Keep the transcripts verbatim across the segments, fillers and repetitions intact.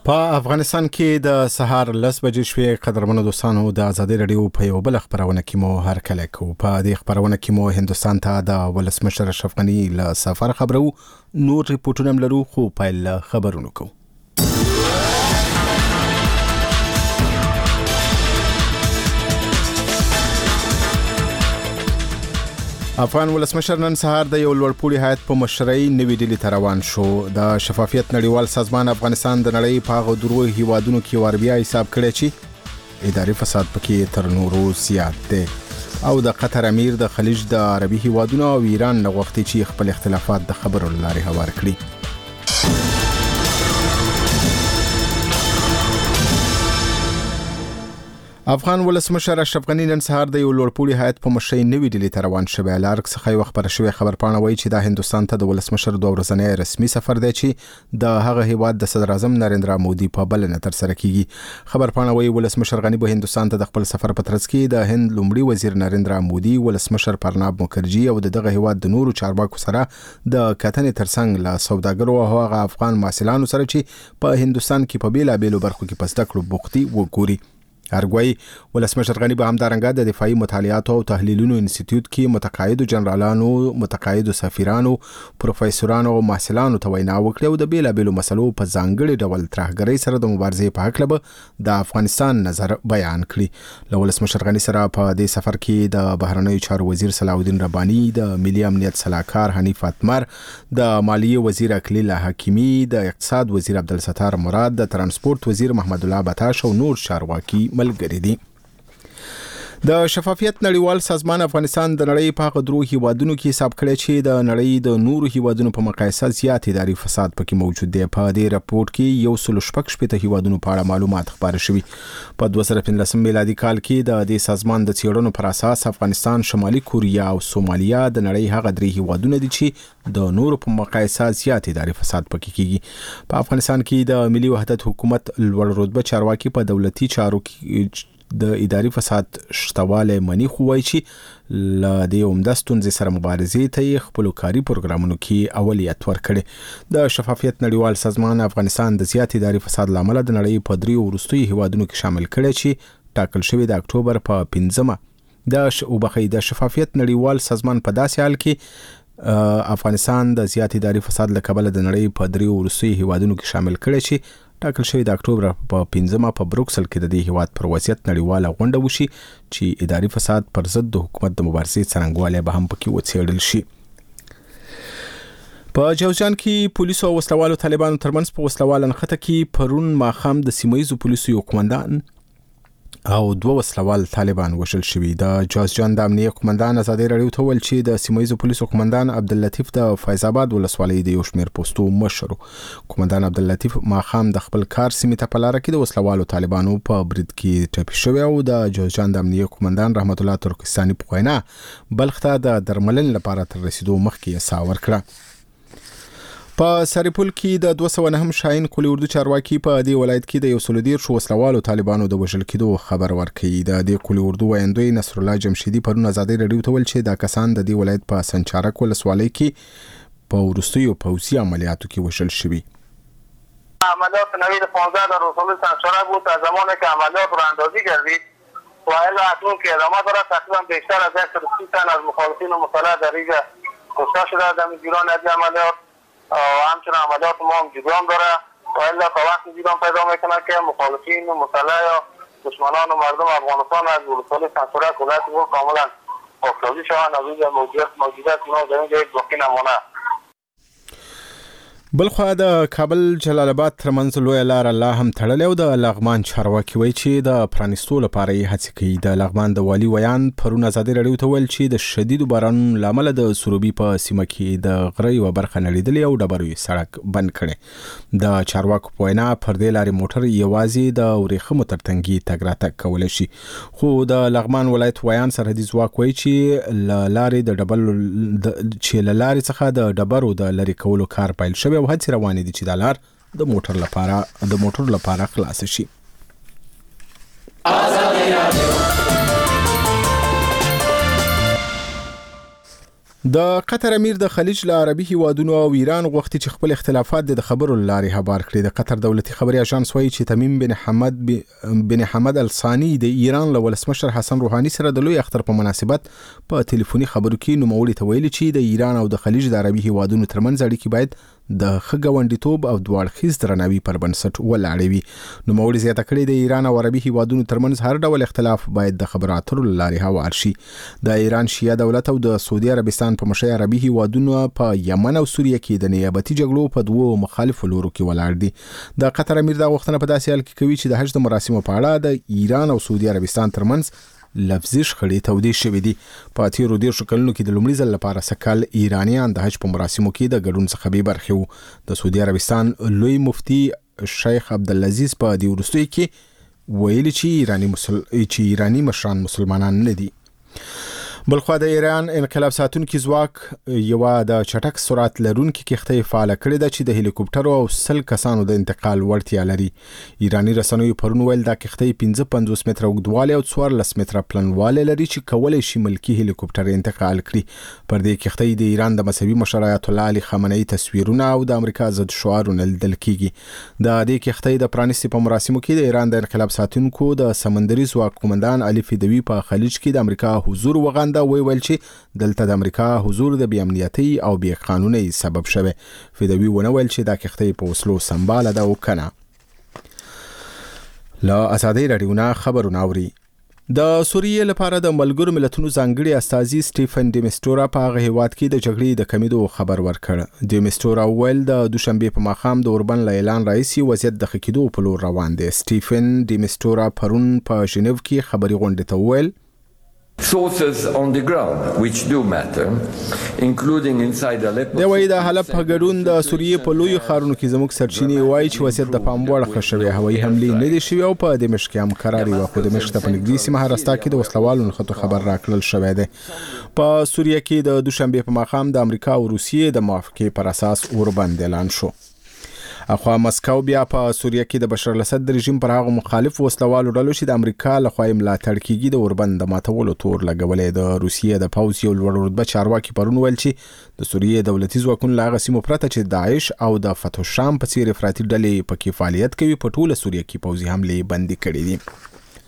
په افغانستان کې د سهار لس بجې شوې قدرمنو دوستانو د ازادي رادیو په یو بل خبرونه کې مو هر کله کو په دې خبرونه کې مو هندستان ته د ولسمشر اشرف غنی له سفر خبرو نور ریپورتونه لرو خو په خبرونو کو افغان ولسمشر نن سهار د یو لوړپوړي هیئت په مشرۍ نوې ډیلي ته روان شو. د شفافیت نړیوال سازمان افغانستان د نړۍ په هغو درو هیوادونو کې وربیا حساب کړی چې اداري فساد پکې تر نورو زیات دی او د قطر امیر د خلیج د عربي هیوادونو او ایران نه غوښتي چې خپل اختلافات د خبرو لارې هوار کړي. افغان ولسمشر اشرف غنی نن سهار د یو لوړپوړي هیئت په مشرۍ نوې ډیلي ته روان شوی. لارک څخه یو خبر شوی خبرپاڼه وایي چې د هندستان ته د ولسمشر دوه ورځنی رسمي سفر دی چې د هغه هیواد د صدر اعظم نریندرا مودي په بلنه تر سره کیږي. خبرپاڼه وایي ولسمشر غنی به هندستان ته د خپل سفر په ترڅ کې د هند لومړي وزیر نریندرا مودي، ولسمشر پرناب مکرجي او دغه هیواد د نورو چارواکو سره د کتنې ترڅنګ له سوداګرو او هغه افغان محصلانو سره چې په هندستان کې په بیلابېلو برخو کې په زده کړو بوختي وګوري. ارګوي ولسمشر غنی به همدارنګه د دفاعي مطالعاتو او تحلیلونو انسټیټیوټ کې متقاعدو جنرالانو، متقاعدو سفیرانو، پروفیسورانو او محصلانو ته وینا وکړي او د بیلابېلو مسلو په ځانګړي ډول ترهګرۍ سره د مبارزې په حق له د افغانستان نظر بیان کړي. له ولسمشر غنی سره په دې سفر کې د بهرنیو چارو وزیر صلاح الدین رباني، د ملي امنیت سلاکار حنیف اتمر، د مالیې وزیر اکلیل حکیمی، د اقتصاد وزیر عبدالستار مراد، د ترانسپورت وزیر محمد الله بتاش او نور چارواکي ملګری دي. د شفافیت نړیوال سازمان افغانستان د نړۍ په هغه درو هیوادونو کې حساب کړی چې د نړۍ د نورو هیوادونو په مقایسه زیات اداري فساد پکې موجود دی. په دې راپورټ کې یو سل شپږ شپږ هیوادونو په اړه معلومات خبر شوي. په دوه زره پنځلسم میلادي کال کې د دې سازمان د څېړنو پر اساس افغانستان، شمالي کوریا او سومالیا د نړۍ هغه درې هیوادونه دي چې د نورو په مقایسه زیات اداري فساد پکې کیږي. په افغانستان کې د ملي وحدت حکومت لوړ رتبه چارواکي په دولتي چارو کې د اداري فساد شتواله منی خو وایي چې ل دې عمده ستونزې سره مبارزې ته خپل کاري پروګرامونو کې اولیت ورکړي. د شفافیت نړیوال سازمان افغانستان د زیات اداري فساد لامل د نړۍ په دریو وروستیو هیوادونو کې شامل کړي چې ټاکل شوی د اکتوبر په پنځمه د شوبخې د شفافیت نړیوال سازمان په داسې حال کې افغانستان د زیات اداري فساد له کبله د نړۍ په دریو وروستیو هیوادونو کې شامل کړي چې ټاکل شوی د اکتوبر په پنځمه په بروکسل کې د دې هیواد پر وضعیت نړیواله غونډه وشي چې اداري فساد پر ضد د حکومت د مبارزې څرنګوالی به هم پکې وڅېړل شي. په جوزجان کې پولیسو او وسلوالو طالبانو ترمنځ په وسلوال نښته کې پرون ماښام د سیمه‌ییزو پولیسو یو قومندان او دوه وسلوال طالبان وژل شوي. د جوزجان د امنیه قومندان ازادي رادیو ته ویل چې د سیمه‌ییزو پولیسو قومندان عبداللطیف د فیض آباد ولسوالۍ د یو شمېر پوستو مشر قومندان عبداللطیف ماښام د خپل کار سیمې ته په لاره کې د وسلوالو طالبانو په برید کې ټپي شوی او د جوزجان د امنیه قومندان رحمت الله ترکستاني په وینا بلخ ته د درملنې لپاره تر رسیدو مخکې یې ساه ورکړه. په سرپل کې د دوه سوه نهم شاهین قلی اردو چارواکي په دې ولایت کې د یو سل دېرش وسلوالو طالبانو د وژل کېدو خبر ورکړي. د دې قلی اردو ویندوی نصر الله جمشیدي پرون ازادي رادیو ته ویل چې دا کسان د دې ولایت په سنچارک ولسوالۍ کې په وروستیو پوځي عملیاتو کې وژل شوي. عملیات نوید پانزده در رسول سنچارک بود. از زمانی که عملیات را اندازی کردید و الا اکنون که ادامه دارد تقریبا بیشتر از صد و سی تن از مخالفین مسلح در اینجا کشته شده در جریان از عملیات و همچنین عملیات ما هم جریان داره و الا تا وقتی جریان پیدا میکنه که مخالفین مسلح یا دشمنان و مردم افغانستان از ولسوالی سنچارک ولایت بود کاملا آفتابی شوند. از اینجا موجودیت موجودیت اونا در اینجا یک باقی نمونه. بلخوا د کابل جلال آباد ترمنځ لویه لاره لا هم تړلې او د لغمان چارواکي وایي چې د پرانیستو لپاره یې هڅې کوي. د لغمان د والي ویان پرون ازادي رادیو ته ویل چې د شدیدو بارانونو له امله د سروبي په سیمه کې د غره یوه برخه نړېدلې او ډبرو یې سړک بند کړی. د چارواکو په وینا پر دې لارې موټر یوازې د ورېښمو تر تنګي تګ راتګ کولی شي. خو د لغمان ولایت ویان سرحدي ځواک وایي چې له لارې د ډبرو چې له لارې څخه د ډبرو د لرې کولو کار پیل شوی او هڅې روانې دي چې د لار د موټر لپاره د موټر لپاره خلاص شي. د قطر امیر د خلیج له عربي هیوادونو او ایران غوښتي چې خپل اختلافات د خبرو لارې هوار کړي. د قطر دولتي خبري اژانس وایي چې تمیم بن حمد بن حمد الثاني د ایران له ولسمشر حسن روحاني سره د لوی اختر په مناسبت په ټلیفوني خبرو کې نوموړي ته ویلي چې د ایران او د خلیج د عربي هیوادونو ترمنځ اړیکې باید د ښه ګاونډیتوب او دوه اړخیز درناوي پر بنسټ ولاړې وي. نوموړي زیاته کړې د ایران او عربي هیوادونو ترمنځ هر ډول اختلاف باید د خبرو اترو لارې هوار شي. د ایران شیعه دولت او د سعودي عربستان په مشرۍ عربي هیوادونو په یمن او سوریه کې د نیابتي جګړو په دوو مخالفو لورو کې ولاړ دي. د قطر امیر دا غوښتنه په داسې حال کې کوي چې د حج د مراسمو په اړه د ایران او سعودي عربستان ترمنځ لفظي شخړې تودې شوې دي. په تیرو دیرشو کلونو کې د لومړي ځل لپاره سکل ایرانیان د حج په مراسمو کې د ګډون څخه بې برخې وو. د سعودي عربستان لوی مفتي شیخ عبدالعزیز په دې وروستیو کې ویلي چې ایرانی مسل... چې ایرانی مشران مسلمانان نه دي. بلخوا د ایران انقلاب ساتونکي ځواک یو د چټک سرعت لرونکي کښتۍ فعاله کړې ده چې د هلیکوپټرو او سل کسانو د انتقال وړتیا لري. ایرانی رسنیو پرون ویل دا کښتۍ پنځه پنځوس متره اوږدوالی او څوارلس متره پلنوالی لري چې کولی شي ملکي هلیکوپټر انتقال کړي. پر دې کښتۍ د ایران د مذهبي مشر آیت الله علي خامنه‌ای تصویرونه او د امریکا ضد شعارونه لیدل کیږي. د دې کښتۍ د پرانیستي په مراسمو کې د ایران د انقلاب ساتونکو د سمندري ځواک قومندان علي فدوي په خلیج کې د امریکا حضور وغانده وی ویل چې دلته د امریکا حضور د بې امنیتۍ او بې قانونۍ سبب شوی. فدوي ونه ویل چې دا کښتۍ په وسلو سمباله ده او کنه. له ازادۍ راډیو نه خبرونه اوري. د سوریې لپاره د ملګرو ملتونو ځانګړي استازي سټیفن ډیمسټورا په هغه هیواد کې د جګړې د کمیدو خبر ورکړ. ډیمسټورا ویل د دوشنبه په ماښام د اوربن له اعلان راځي وضعیت د ښه کېدو په لور روان دی. سټیفن ډیمسټورا پرون په ژنیو کې خبري غونډې ته ویل sources on the ground which do matter including inside Aleppo. د وای د حلب په ګډون د سوریې په لوی ښارونو کې زموږ سرچینې وایي چې وضعیت د پام وړ ښه شوی. هوایي حملې نه دي شوي او په دمشق کې هم کراري وه، خو دمشق ته په نږدې سیمه هرستا کې د وسلوالو نښتو خبر راکړل شوی دی. په سوریه کې د دوشنبه په ماښام د امریکا او روسیې د موافقې پر اساس اوربند اعلان شو. اخوا مسکو بیا په سوریه کې د بشار الاسد د رژیم پر هغه مخالف وسلوالو ډلو چې د امریکا لخوا یې ملاتړ کیږي د اوربند د ماتولو تور لګولې. د روسیې د پوځ یو لوړ رتبه چارواکي پرون ویل چې د سوریې دولتي ځواکونو له هغه سیمو پرته چې داعش او د فتح الشام په څیر افراطي ډلې پکې فعالیت کوي په ټوله سوریه کې پوځي حملې بندي کړې دي.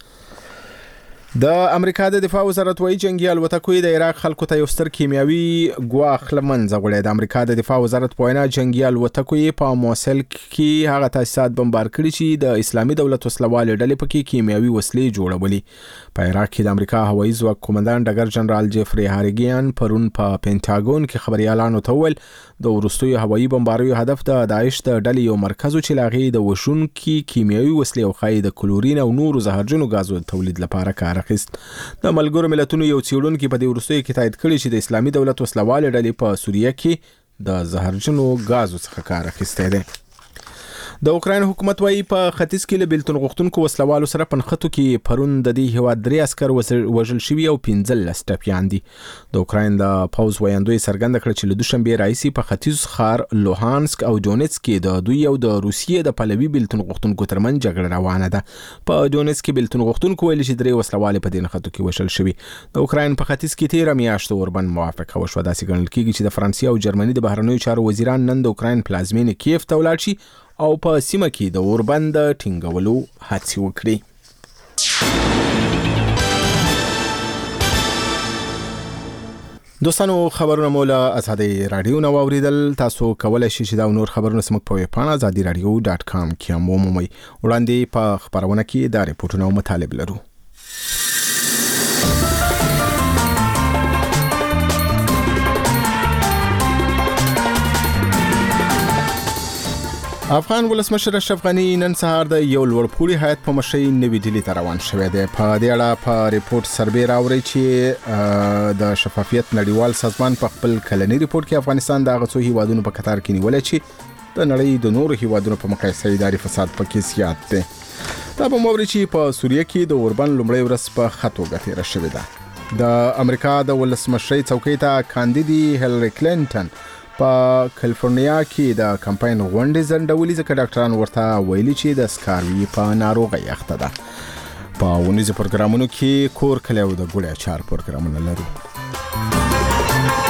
د امریکا د دفاع وزارت وایي جنگي الوتکو د عراق خلکو ته یو ستر کیمیاوي ګواښ له منځه وړی. د امریکا د دفاع وزارت په وینا جنگي الوتکو په موصل کې هغه تاسیسات بمبار کړي چې د اسلامي دولت وسلوالې ډلې پکې کیمیاوي وسلې جوړولې. په عراق کې د امریکا هوایي ځواک قومندان ډګر جنرال جیفري هارګیان پرون په پینټاګون کې خبريالانو ته وویل د وروستیو هوایي بمباریو هدف د داعش د ډلې یو مرکز و چې لاغې د وشونکي کیمیاوي وسلې او خای د کلورین او نورو زهرجنو غازو تولید لپاره کار اخیست. د ملګرو ملتونو یو څېړونکي په دې وروستیو کې تایید کړی چې د اسلامي دولت وسلوالې ډلې په سوریه کې د زهرجنو غازو څخه کار اخیستی دی. د اوکراین حکومت وايي په ختیځ کې له بیلتون غوښتونکو وسلوالو سره په نښتو کې پرون د دې هیواد درې عسکر وژل شوي او پنځلس ټپیان دي. د اوکراین د پوځ ویاندوی څرګنده کړه چې له دوشنبې راهیسې په ختیځ ښار لوهانسک او ډونیتسک کې د دوی او د روسیې د پلوي بیلتون غوښتونکو ترمنځ جګړه روانه ده. په ډونیتسک کې بیلتون غوښتونکو ویلي چې درې وسلوالې په دې نښتو کې وژل شوي. د اوکراین په ختیځ کې تیره میاشت اوربن موافقه وشوه. داسې ګڼل کېږي چې د فرانسې او جرمني د بهرنیو چارو وزیران نن د اوکراین پلازمینې کیف ته ولاړ شي او په سیمه کې د اوربند ټینګولو هڅې وکړي. دوستانو خبرونه مو له ازادۍ راډیو نه واوریدل. تاسو کولای شئ چې دا نور خبرونه سمک په ویب پاڼه ازادي راډیو ډاټ کام کې هم ومومئ. وړاندې په خبرونه کې دا ریپورټونه او مطالب لرو. افغان ولسمشر اشرف غنی نن سهار د یو لوړپوړي هیات په مشرۍ نوې ډیلي ته روان شوی دی. په دې اړه په ریپورت سروې راوړی چې د شفافیت نړیوال سازمان په خپل کلنی ریپورت کې افغانستان د هغه څو هیوادونو په قطار کې نیولی چې د نړۍ د نورو هیوادونو په مقایسه اداري فساد پکې زیات دی. دا به موري چې په سوریه کې د اوربن لومړی ورځ په ښه توګه تېره شوې ده. د امریکا د ولسمشرۍ څوکۍ ته کاندیدي هیلری کلینټن په کالیفورنیا کې د کمپاین غونډې ځنډولې ځکه ډاکټران ورته ویلي چې د سکاروي په ناروغۍ اخته ده. په ونیزو پروګرامونو کې کور کلی او د ګوړې اچار پروګرامونه لرو.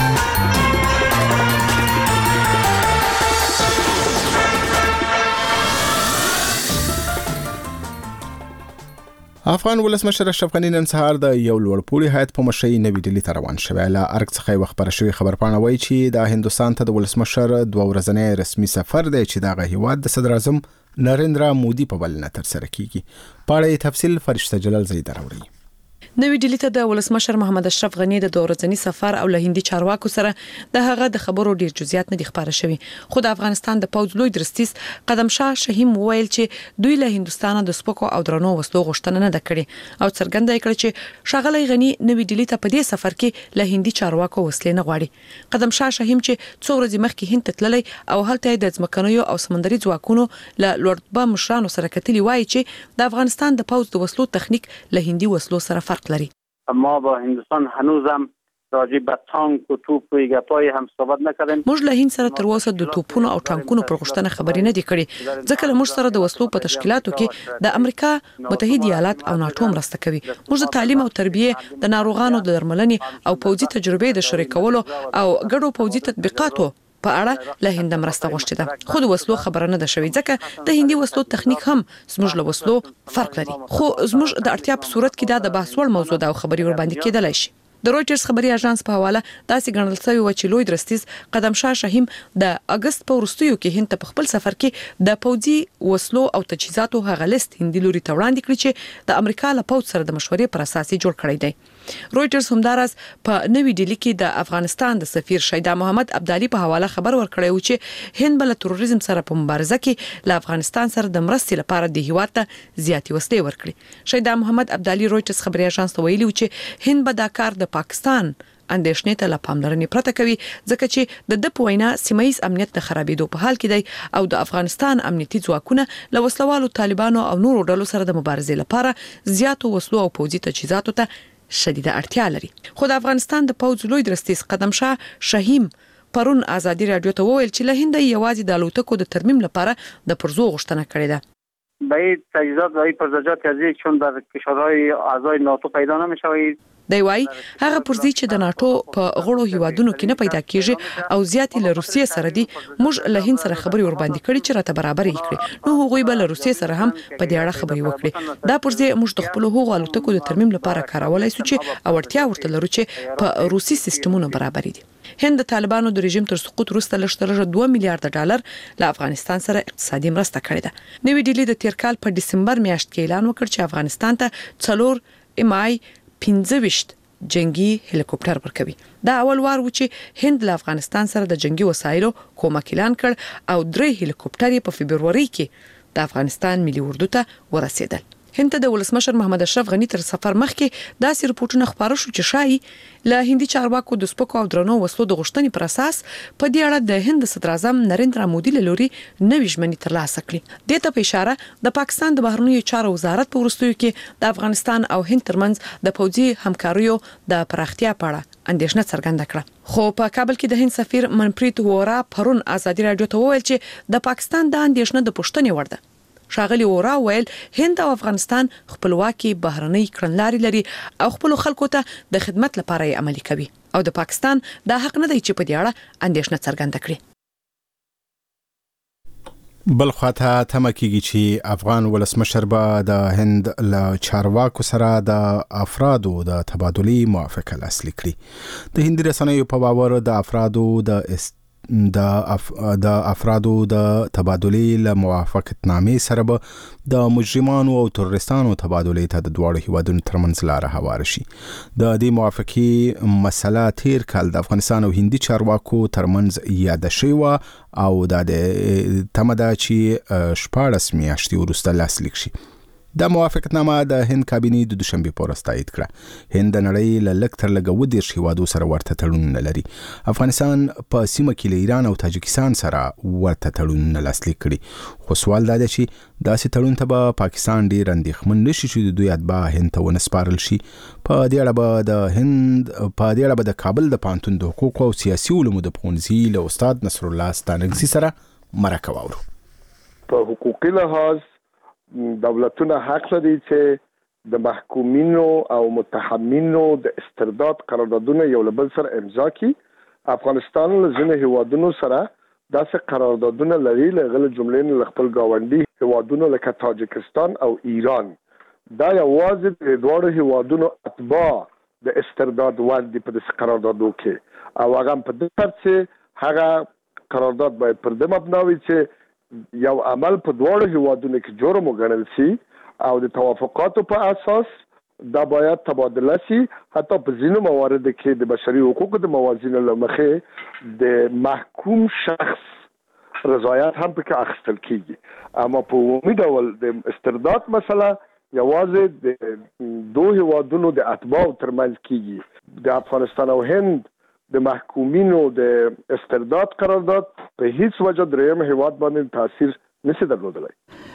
افغان ولسمشر اشرف غنی نن سهار د یو لوړپوړي هیات په مشرۍ نوې ډیلي ته روان شوی. له ارګ څخه یوه خبره شوې خبرپاڼه وایي چې د هندوستان ته د ولسمشر دوه ورځنی رسمي سفر دی چې دغه هیواد د صدر اعظم نریندرا مودي په بلنه ترسره کیږي. په اړه تفصیل فرشته جلال زیدر راوړي. نوې ډیلي ته د ولسمشر محمد اشرف غنی د دوه ورځني سفر او له هندي چارواکو سره د هغه د خبرو ډیر جزئیات نه دي خبره شوی. خو د افغانستان د پوځ لوی درستیز قدم شاه شهیم وویل چې دوی له هندستان د سپکو او درنو وسلو غوښتنه نه کړې او څرګنده کړه چې شغله غنی نوې ډیلي ته په دې سفر کې له هندي چارواکو وسلې نه غواړي. قدم شاه شهیم چې څو ورځې مخکې هند ته تللی او هلته د ځمکنیو او سمندري ځواکونو له لوړرتبه مشرانو سره کتلي وایي چې د افغانستان د پوځ د وسلو تخنیک له هندي وسلو سره فرق لري. ما با هندوستان هنوزم راجع به تانک و توپ و گپای هم صحبت نکردیم. موږ له هند سره تر اوسه د توپونو او ټانکونو پر غوښتنه خبرې نه دي کړې ځکه له موږ سره د وسلو په تشکیلاتو کې د امریکا متحده ایالات او ناتو مرسته کوي. موږ د تعلیم او تربیه د ناروغانو د درملنې او پوځي تجربې د شریکولو او ګډو پوځي تطبیقاتو په اړه له هند مرسته غوښتي ده. خو د وسلو خبره نه ده شوې ځکه د هندي وسلو تخنیک هم زموږ له وسلو فرق لري. خو زموږ د اړتیا په صورت کې دا د بحث وړ موضوع ده او خبري ور باندې کېدلای شي. د رويټرز خبري اژانس په حواله داسې ګڼل شوی و چې لوی درستیز قدم شاه شهیم د اگست په وروستیو کې هند ته په خپل سفر کې د پوځي وسلو او تجهیزاتو هغه لیست هندي لوري ته وړاندې کړی چې د امریکا له پوځ سره د مشورې پر اساس جوړ کړی دی. رويټرز همدارس په نوې ډیلي کې د افغانستان د سفیر شیدا محمد عبدالي په حواله خبر ورکړی و چې هند بل تروریزم سره په مبارزه کې له افغانستان سره د مرستې لپاره د هیواد ته زیاتې وسلې ورکړي. شیدا محمد عبدالي رويټرز خبري اژانس ته ویلي و چې هند به دا کار د پاکستان اندېښنې ته له پاملرنې پرته کوي ځکه چې د د په وینا سیمه ییز امنیت د خرابېدو په حال کې دی او د افغانستان امنیتي ځواکونه له وسلوالو طالبانو او نورو ډلو سره د مبارزې لپاره زیاتو وسلو او پوځي تجهیزاتو ته شدیده اړتیا لري. خو د افغانستان د پوځ لوی درستیز قدم شاه شهیم پرون ازادي رادیو ته وویل چې له هند یوازې د الوتکو د ترمیم لپاره د پرزو غوښتنه کړې ده. به این تجهیزات و این پرزجات از چون در کشورهای اعضای ناتو پیدا نمی‌شوید. دی وايي هغه پرزي چې د ناتو په غړو هیوادونو کې نه پیدا کیږي او زیاتې له روسیې سره دي. موږ له هند سره خبري ور باندې کړې چې راته برابر یې کړې نو هغوی به له روسیې سره هم په دې اړه خبري وکړي. دا پرزي موږ د خپل هغو الوتکو د ترمیم لپاره کارولای شو چې اړتیا ورته لرو چې په روسي سیستمونو برابر دي. هند د طالبانو د رژیم تر سقوط وروسته لږ دوه میلیارډ ډالر له افغانستان سره اقتصادي مرسته کړې ده. نوې ډیلي د تیر کال په دسمبر میاشت کې اعلان وکړ چې افغانستان ته څلور ام آی پنځه ویشت جنگي هلیکوپټر ورکوي. دا اول وار و چې هند له افغانستان سره د جنگي وسایلو کومک اعلان کړ او درې هلیکوپټر په فبروري کې د افغانستان ملي اردو ته ورسېدل. هند ته د ولسمشر محمد اشرف غنی تر سفر مخکې داسې رپورټونه خبره شو چې شایي له هندي چارواکو د سپکو او درنو وسلو د غوښتنې پر اساس په دې اړه د هند صدر اعظم نریندرا مودي له لوري نوې ژمنې ترلاسه کړې. دې ته په اشاره د پاکستان د بهرنیو چارو وزارت په وروستیو کې د افغانستان او هند ترمنځ د پوځي همکاریو د پراختیا په اړه اندېښنه څرګنده کړه. خو په کابل کې د هند سفیر منپریت وورا پرون ازادي رادیو ته وویل چې د پاکستان د اندېښنه د پوښتنې وړ ده. شاغلی وورا ویل هند او افغانستان خپلواکي بهرنۍ کړنلارې لري او خپل خلکو ته د خدمت لپاره یې عملي کوي او د پاکستان دا حق نه دی چې په دې اړه اندېښنه څرګنده کړي. بل خواته تمه کیږي چې افغان ولسمشر به د هند له چارواکو سره د افرادو د تبادلې موافقه لاسلیک کړي. د هندي رسنیو په باور د افرادو د است د اف... د افرادو د تبادلې له موافقتنامې سره به د مجرمانو او تروریستانو تبادلې ته د دواړو هیوادونو ترمنځ لاره هواره شي. د دې موافقې مسله تیر کال د افغانستان او هندي چارواکو ترمنځ یاده شوې او د تمه ده چې شپاړس میاشتې وروسته لاسلیک شي. دا موافقتنامه د هند کابینې د دوشنبه په ورځ تایید کړه. هند د نړۍ له لږ تر لږه اووه دېرش هیوادو سره ورته تړونونه لري. افغانستان په سیمه کې له ایران او تاجکستان سره ورته تړونونه لاسلیک کړي. خو سوال دا دی چې داسې تړون ته به پاکستان ډېر اندېښمن نشي چې د دوی اتباع هند ته ونه سپارل شي. په دې اړه به د هند په دې اړه به د کابل د پوهنتون د حقوقو او سیاسي علومو د پوهنځي له استاد نصر الله ستانکزي سره مرکه واورو. په حقوقي لحاظ دولتونه حق لري چې د محکومینو او متهمینو د استرداد قراردادونه یو له بل سره امضا کړي افغانستان له ځینې هیوادونو سره داسې قراردادونه لري لغه جملې نه خپل گاونډي هیوادونو لکه تاجکستان او ایران. دا یوازې د دوه هیوادونو اتباع د استرداد وړاندې په دې قراردادو کې او هغه په دې تر څه هغه قرارداد باید پر دې مبنا وي چې یو عمل په دوه هیوادونو کې جرم وګڼل شي او د توافقاتو په اساس دا باید تبادله شي. حتی په ځینو مواردو کې د بشري حقوقو د موازینو له مخې د محکوم شخص رضایت هم پکې اخیستل کیږي. اما په عمومي ډول د استرداد مسله یوازې د دوه هیوادونو د اتباعو ترمنځ کیږي. د افغانستان او هند د محکومینو د استرداد قرارداد په هیڅ وجه دریم هیواد باندې تاثیر نشي درلودلی.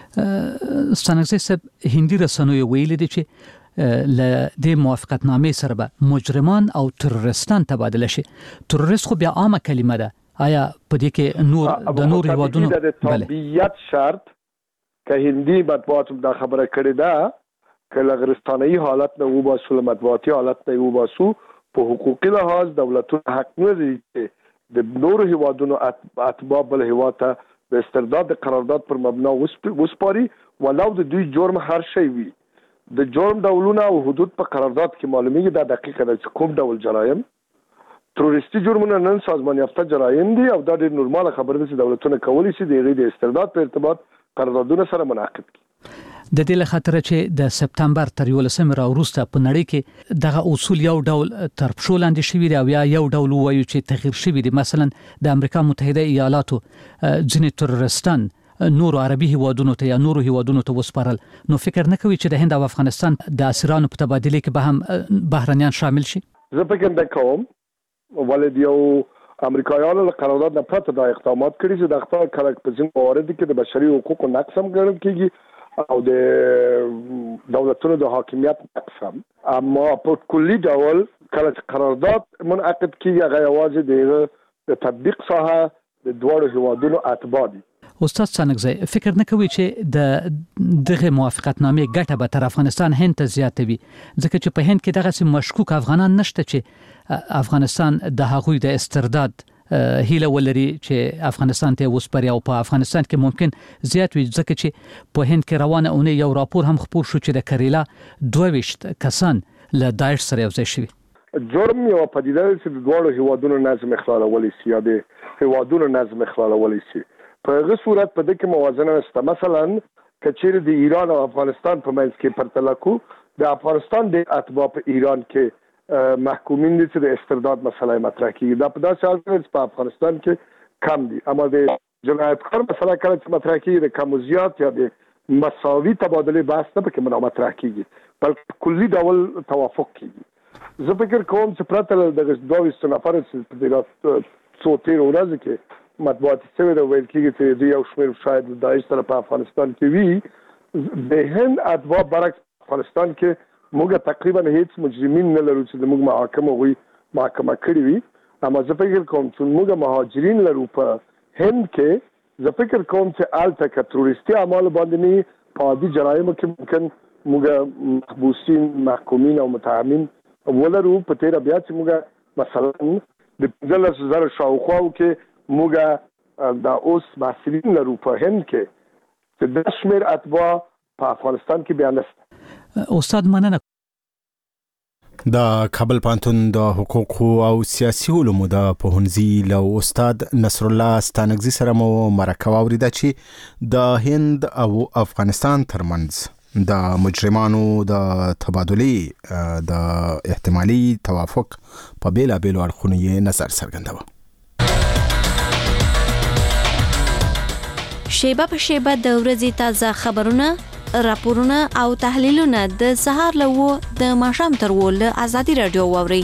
ستانکزی صاحب هندي رسنیو ویلي دي چې ل د موافقتنامې سره به مجرمان او تروریستان تبادله شي. تروریست خو بیا عامه کلمه ده. آیا په دې کې نور د نور هیوادونو د تابعیت شرط که هندي مطبوعات دا خبره کړې ده که لغرستاني حالت نه وباسو مطبوعاتي حالت نه وباسو په حقوقي لحاظ دولتونه حق نه لري چې د نور هیوادونو اتباع بل هیواد ته د استرداد قرارداد پر مبنا وسپاري ولو د دوی جرم هر شی وي. د جرم ډولونه او حدود په قرارداد کې معلومیږي دا دقیقه ده چې کوم ډول جرایم تروریستي جرمونه نن سازمان یافته جرایم دي او دا ډېر نورماله خبره ده چې دولتونه کولی شي د هغې د استرداد په ارتباط قراردادونه سره منعقد کړي. د دې له خاطر چې د سپتمبر تر یولسمې راوروسته په نړۍ کې دغه اصول یو ډول تر پښو لاندې شوي دي او یا یو ډول وایو چې تغییر شوي دي. مثلا د امریکا متحده ایالاتو ځینې تروریستان نورو عربي هیوادونو ته یا نورو هیوادونو ته وسپارل. نو فکر نه کوي چې د هند او افغانستان د اسیرانو په تبادله کې به هم بهرنیان شامل شي؟ زه فکر نه کوم ولې یو امریکایانو له قرارداد نه پرته دا اقدامات کړي چې د خپل کلک په ځین مواردو کې د بشري حقوقو نقض هم ګڼل کیږي او د دولتونو د حاکمیت نقض هم. اما په کلي ډول کله قرارداد منعقد کیږي هغه یوازې د تطبیق ساحه د دوه هیوادونو اتباع دي. استاد ستانکزی فکر نه کوي چې د دغه موافقتنامې ګټه به تر افغانستان هند ته زیاته وي ځکه چې په هند کې دغه مشکوک افغانان نشته چې افغانستان د هغوی د استرداد هیله ولري چې افغانستان ته وسپاري او په افغانستان کې ممکن زیات وي ځکه چې په هند کې روانه اونۍ یو راپور هم خپور شو چې د کریلا دوه ویشت کسان له داعش سره یوځای شوي. جرم یو پدیده چې د دوه هیوادونو نظم اخلالولی شي یا د هیوادونو نظم اخلالولی شي. په هغه صورت په دې کې موازنه نشته. مثلا کچېر د ایران او افغانستان په منځ کې پرتله کو د افغانستان د اتباع په ایران کې محکومین دي چې د استرداد مسله مطرح کیږي. دا په داسې حال کې په افغانستان کې کم دي. اما د جنایتکار مسله کله چې مطرح کیږي د کم زیات یا د مساوي تبادله بحث نه پکې مطرح کیږي بلکې کلی ډول توافق کیږي. زه فکر کوم چې پرته د دوه ویشت نفر چې په څو تیر ورځې کې مطبوعاتي شوی د ویل کېږي چې د یو شمېر شاید د داعش سره په افغانستان کې وي. د هند اتباع برعکس افغانستان کې موږ تقریبا هیڅ مجرمین نه لرو چې موږ محاکمه وي محاکمه کړي وي. اما زه فکر کوم چې موږ مهاجرین لرو په هند کې. زه فکر کوم چې الته که تروریستي اعمال باندې نه په عادي جرایمو کې ممکن موږ محبوسین محکومین او متهمین ولرو. په تیره بیا چې موږ مثلا د پنځلس زره شاوخواو کې موږ د اوس محصلین لرو په هند کې چې د شمېر اتباع په افغانستان کې بیا نشته. استاد مننه. د کابل پوهنتون د حقوقو او سیاسي علومو د پوهنځي له استاد نصر الله ستانکزي سره مو مرکه واوریده چې د هند او افغانستان ترمنځ د مجرمانو د تبادلې د احتمالي توافق په بیلابیلو اړخونو یې نظر څرګنداوه. شیبه په شیبه د ورځې تازه خبرونه، راپورونه او تحلیلونه د سهار له و د ماښام تر و له ازادي رادیو واوري.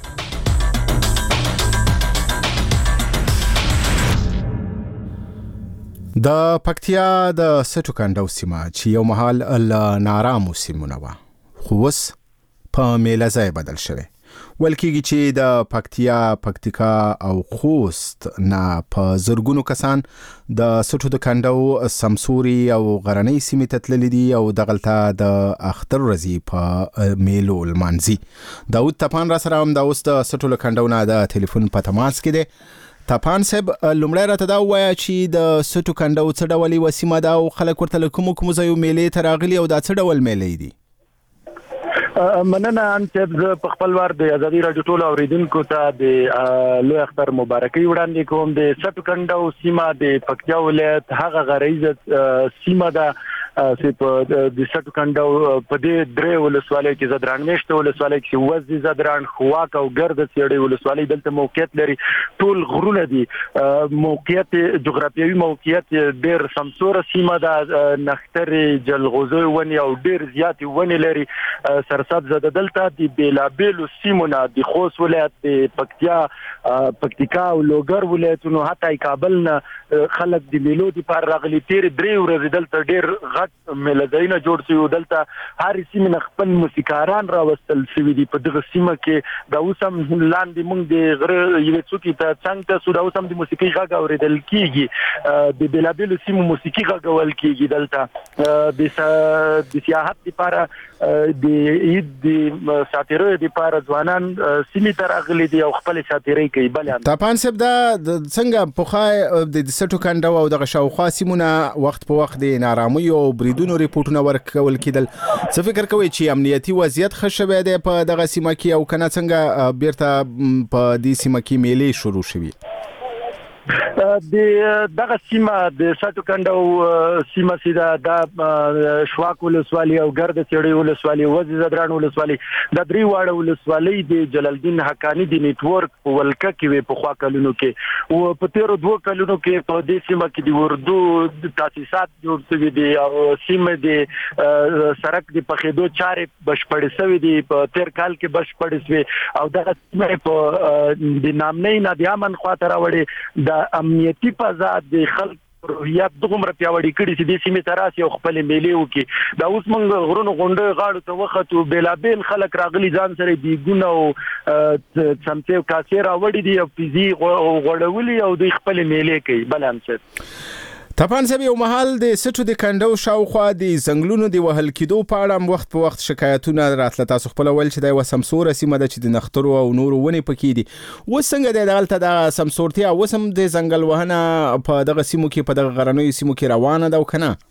د پکتیا د سټو کندو سیمه چې یو مهال ل نارامو سیمونه وه خو اوس په میله ځای بدل شوی. ولکېږي چې د پکتیا، پکتیکا او خوست نه په زرګونو کسان د سټو د کنډو، سمسوري او غرنۍ سیمې ته تللي دي او دغلته د اختر ورځې په میلو لمانځي. داود تپان را سره هم د اوس د سټو له کنډو نه د ټلیفون په تماس کې دی. تپان صاحب، لومړی راته دا ووایه چې د سټو کنډو څه ډول یوه سیمه ده او خلک ورته له کومو کومو ځایو میلې ته راغلي او دا څه ډول میلې دي؟ مننه ان چې په خپل وار د ازادي رادیو ټولو اوریدونکو ته د لوی اختر مبارکي وړاندې کوم. د سټو کنډو سیمه د پکتیا ولایت هغه غریزه سیمه ده چې په د سټو کنډو په دې درې ولسوالۍ کې زدرانمشت ولسوالۍ کې وزي زدران، خواک او ګرد سیړې ولسوالۍ دلته موقعیت لري. ټول غرونه دي. موقعیت جغرافیوي موقعیت ډېر سمسوره سیمه ده. نختر، جلغوزي ونې او ډېر زیات ونې لري. سرسبز ده. دلته د بیلابیلو سیمو نه د خوست ولایت، د پکتیا، پکتیکا او لوګر ولایتونو حتی کابل نه خلک د میلو لپاره راغلي. تیر درې ورځې دلته ډېر ملدینه جوړ شوی. دلته هر سیمه نه خپل موسیقاران راوستل شوی دي. په دغه سیمه کې دا اوس هم لاندې موږ د غره یوه څوکۍ ته څنګه ته سودا اوس هم د موسیقي غږ اورېدل کیږي. د بیلابیلو سیمو موسیقي غږول کیږي. دلته د د سیاحت لپاره د عید د ساتیرو لپاره ځوانان سیمې ته راغلي دي او خپل ساتیري کوي. بل تپان صاحب، دا څنګه پخای د سټو کنډو او دغه شاوخوا سیمونه وخت په وخت د نارامۍ او بریدونو ریپورتونه ورکول کېدل. څه فکر کوئ چې امنیتي وضعیت ښه شوی دی په دغه سیمه کې او کنه څنګه بیرته په دې سیمه کې میلې شروع شوي؟ د دغه سیمه د سټو کنډو سیمه سیده د شواک ولسوالۍ او ګرد سیړې ولسوالۍ، وزي زدران ولسوالۍ، د درې واړه ولسوالۍ د جلال الدین حقانی د نیټورک په ولکه کې وي په خوا کلونو کې. او په تیرو دوه کلونو کې په دې سیمه کې د اردو تاسیسات جوړ شوي دي او سیمه د سړک د پخېدو چارې بشپړې شوې دي. په تیر کال کې بشپړې شوې او دغه سیمه په د نامنۍ نه د امن خواته راوړې. د امنیتي فضا د خلک روحیات دومره پیاوړي کړي چې د سیمې ته راسي او خپل میلې وکړي. دا اوس موږ غرونو غونډه غاړو ته وختو، بیلابیل خلک راغلي ځان سره بیګونه او څمڅې او کاسې راوړي دي او پیزي غوړولي او دوی خپل میلې کوي. بل هم څه تپان صاحب، یو مهال د سټو د کنډو شاوخوا د ځنګلونو د وهل کېدو په اړه وخت په وخت شکایتونه راتله. تاسو خپل ول چې دا یوه سمسوره سیمه ده چې د نخترو او نورو ونې پکې دي. اوس څنګه دی دلته د سمسورتیا؟ اوس هم د ځنګل وهنه په دغه سیمو کې، په دغه غرنیو سیمو کې روانه ده او که نه؟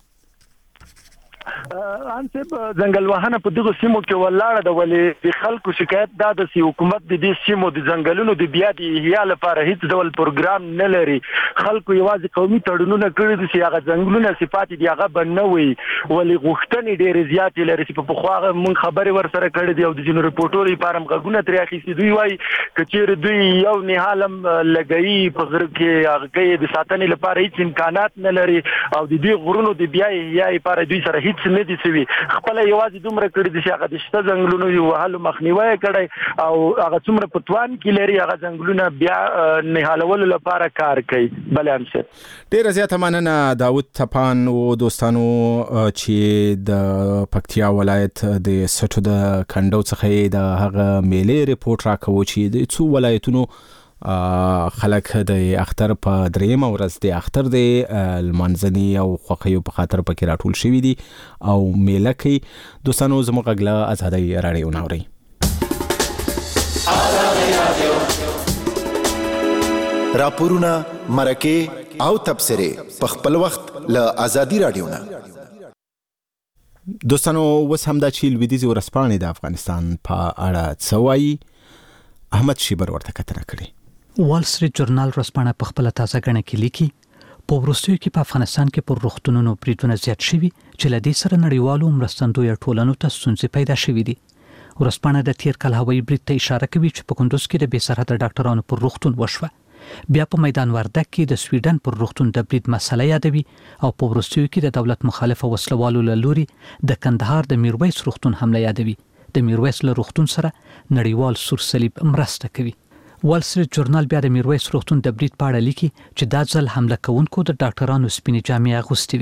ان څه ځنګل وهنه په دغه سیمو کې ولاړه ده، ولې د خلکو شکایت دا ده چې حکومت د دې سیمو د ځنګلونو د بیا د احیا لپاره هیڅ ډول پروګرام نه لري. خلکو یوازې قومي تړونونه کړي دي چې هغه ځنګلونه صفات دي هغه بند نه وي، ولې غوښتنې ډېرې زیاتې لري چې په پخوا موږ خبرې ورسره کړې دي او د ځینو رپورټونو لپاره هم غږونه ترې اخیستي. دوی وایي که چېرې دوی یو نهال هم لګوي په غره کې هغه د ساتنې لپاره هیڅ امکانات نه لري او د دې غرونو د بیا احیا لپاره دوی سره هیڅ نه دي سوي. خپل یوازې دومره کړی دي چې هغه د شته ځنګلونو یو وهلو مخنیوی کړی او هغه څومره په توان کې لري هغه ځنګلونه بیا نهالولو لپاره کار کوي. بل هم څه ډېره زیاته مننه داود تپان او دوستانو چې د پکتیا ولایت د سټو د کنډو څخه د هغه میلې ریپورت راکوي چې د څو ولایتونو خلک د اختر په درېیمه ورځ د اختر د لمانځنې او خوښیو په خاطر پکې راټول شوي دي او میله کوي. دوستانو، زموږ غږ له ازادۍ راډیو نه اورئ. راپورونه، مرکې او تبصرې په خپل وخت له ازادي راډیو نه. دوستانو، اوس هم دا چې لویدیځې ورځپاڼې د افغانستان په اړه څه وایي، احمد شیبر ورته کتنه کړې. وال سټریټ جورنال ورځپاڼه په خپل تازه غنه کې لیکي په وروستیو کې په افغانستان کې پر روغتونونو بریدونه زیات شوي چې له دې سره نړیوالو مرستندویه ټولنو ته ستونزې پیدا شوي دي. ورځپاڼه د تیر کال هوایي برید ته اشاره کوي چې په کندوز کې د بې سرحده ډاکټرانو پر روغتون وشوه. بیا په میدان وردګ کې د سویډن پر روغتون د برید مسله یادوي او په وروستیو کې د دولت مخالفه وسلوالو له لوري د کندهار د میرویس روغتون حمله یادوي. د میرویس له روغتون سره نړیوال سور صلیب مرسته کوي. وال سټریټ جورنال بیا د میرویس روغتون د برید په اړه لیکي چې دا ځل حمله کوونکو د ډاکټرانو سپینې جامې اغوستې وي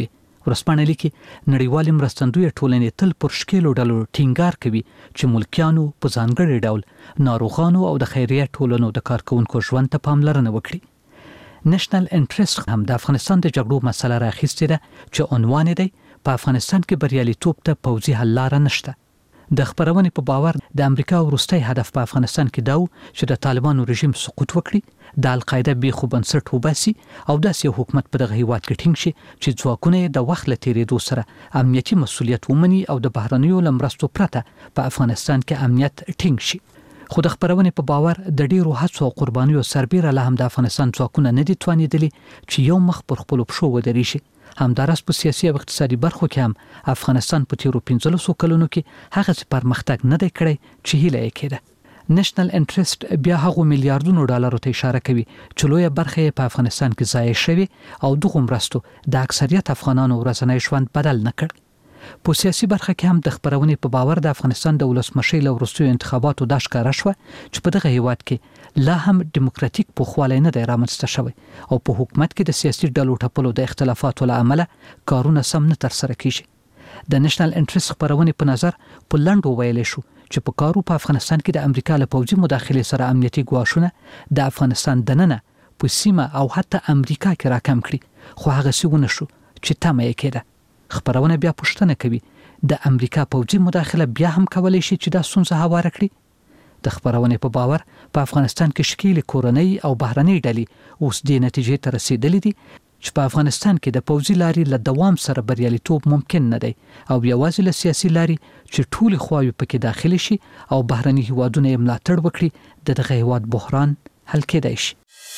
ورسپانه لیکي نړیوال مرستندوی ټولنې تل پر شکلو ډلو ټینګار کوي چې ملکیانو په ځانګړي ډول ناروغانو او د خیریه ټولنو د کارکونکو ژوند ته پاملرنه وکړي. نېشنل انټرست هم د افغانستان د جګړو مسله راخیستې ده چې عنوان دی په افغانستان کې بریالیتوب ته پوځي حل لاره نشته. د خبرونې په باور د امریکا وروستي هدف په افغانستان کې دا و چې د طالبانو رژیم سقوط وکړي، د القاعده بیخو بنسټ وباسي او داسې حکومت په دغه هیواد کې ټینګ شي چې ځواکونه د وخت له تیریدو سره امنیتي مسؤلیت ومني او د بهرنیو لمرستو پرته په افغانستان کې امنیت ټینګ شي. خو د خبرونې په باور د ډیرو هڅو او قربانیو سربیره له هم د افغانستان ځواکونه نه دي توانیدلي چې یو مخ پر خپل پښو ودرېږي. همداراز په سیاسي او اقتصادي برخو کې هم افغانستان په تیرو پنځلسو کلونو کې هغه پرمختګ نه دی کړی چې هیله یې کېده. نېشنل انټرست بیا هغه میلیارډونو ډالرو ته اشاره کوي چې لویه برخه په افغانستان کې ضایع شوی او دغه مرستو د اکثریت افغانانو ورځنی ژوند بدل نه کړ. په سیاسي برخه کې هم د خبرونې په باور د افغانستان د ولسمشر له وروستیو انتخاباتو د ښکارا شو چې په دغه هیواد کې لا هم دیموکراتیک پوخوالی نه دی رامنځته شوی او په حکومت کې د سیاسي ډلو ټپلو د اختلافاتو له امله کارونه سم نه ترسره کیږي. د نېشنل انټرست خبرونې په نظر په لنډو ویلې شو چې په کارو په افغانستان کې د امریکا له پوځي مداخلې سره امنیتي ګواښونه د افغانستان دننه په سیمه او حتی امریکا کې راکم کړي، خو هغه څه ونه شو چې تمه یې کېده. خبرونه بیا پوښتنه کوي د امریکا پوځي مداخله بیا هم کولای شي چې دا ستونزه هواره کړي. د خبرونې په باور په افغانستان کې شکیل کورنۍ او بهرنۍ ډلې اوس دې نتیجې ته رسیدلې دي چې په افغانستان کې د پوځي لاري له دوام سره بریالیتوب ممکن نه دی او یوازې له سیاسي لاري چې ټول خواوې پکې داخلي شي او بهرني هیوادونه یې ملاتړ وکړي د دغه هیواد بحران حل کېدای شي.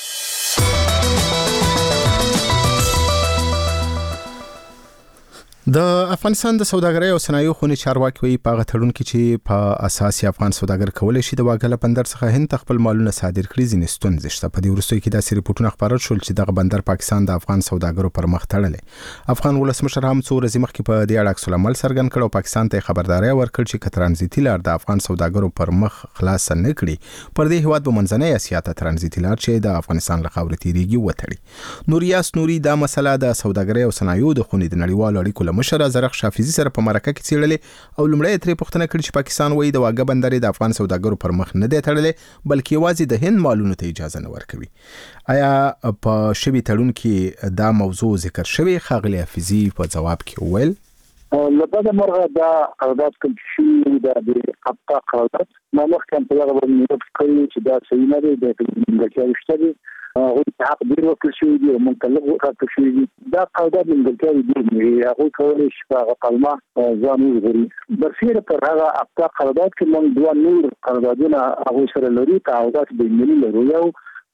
د افغانستان د سوداګرۍ او صنایعو خونې چارواکي وایي په هغه تړون کې چې په اساس افغان سوداګر کولی شي د واګه له بندر څخه هند ته خپل مالونه صادر کړي ځینې ستونزې شته. په دې وروستیو کې داسې ریپورټونه خپاره شول چې دغه بندر پاکستان د افغان سوداګرو پر مخ تړلی. افغان ولسمشر هم څو ورځې مخکې په دې اړه عکس العمل څرګند کړ او پاکستان ته خبرداری ورکړ چې که ترانزیتي لار د افغان سوداګرو پر مخ خلاص نه کړي پر دې هیواد به منځنۍ اسیا ته ترانزیتي لار چې د افغانستان له خاورې تیریږي وتړي. نوریاس نوري دا مسله د سوداګرۍ او صنایعو د خونې د نړیوالو اړیکو له مشر زرخ حافظي سره په مرکه کې څیړلې او لومړی ترې پوښتنه کړې چې پاکستان وایي د واګه بندر د افغان سوداګرو پر مخ نه دی تړلی بلکې یوازې د هند مالونو ته اجازه نه ورکوي. آیا په شوي تړون کې دا موضوع ذکر شوی؟ ښاغلی حافظي په ځواب کې وویل لبدا مرغه دا قرارداد کوم شي د ابقا قرارداد ما مخکې په هغه باندې کوي چې دا صحیح نه دی د انګلیسي شته او د حق ډیر وکړ شوی دی او مکلف وکړ شوی دی. دا قرارداد انګلیسي دی هغه کولای شي په پالما ځان وګوري برسیره پر هغه ابقا قرارداد کې موږ دوه نور قراردادونه هغه سره لري تعهدات د ملي لرو یو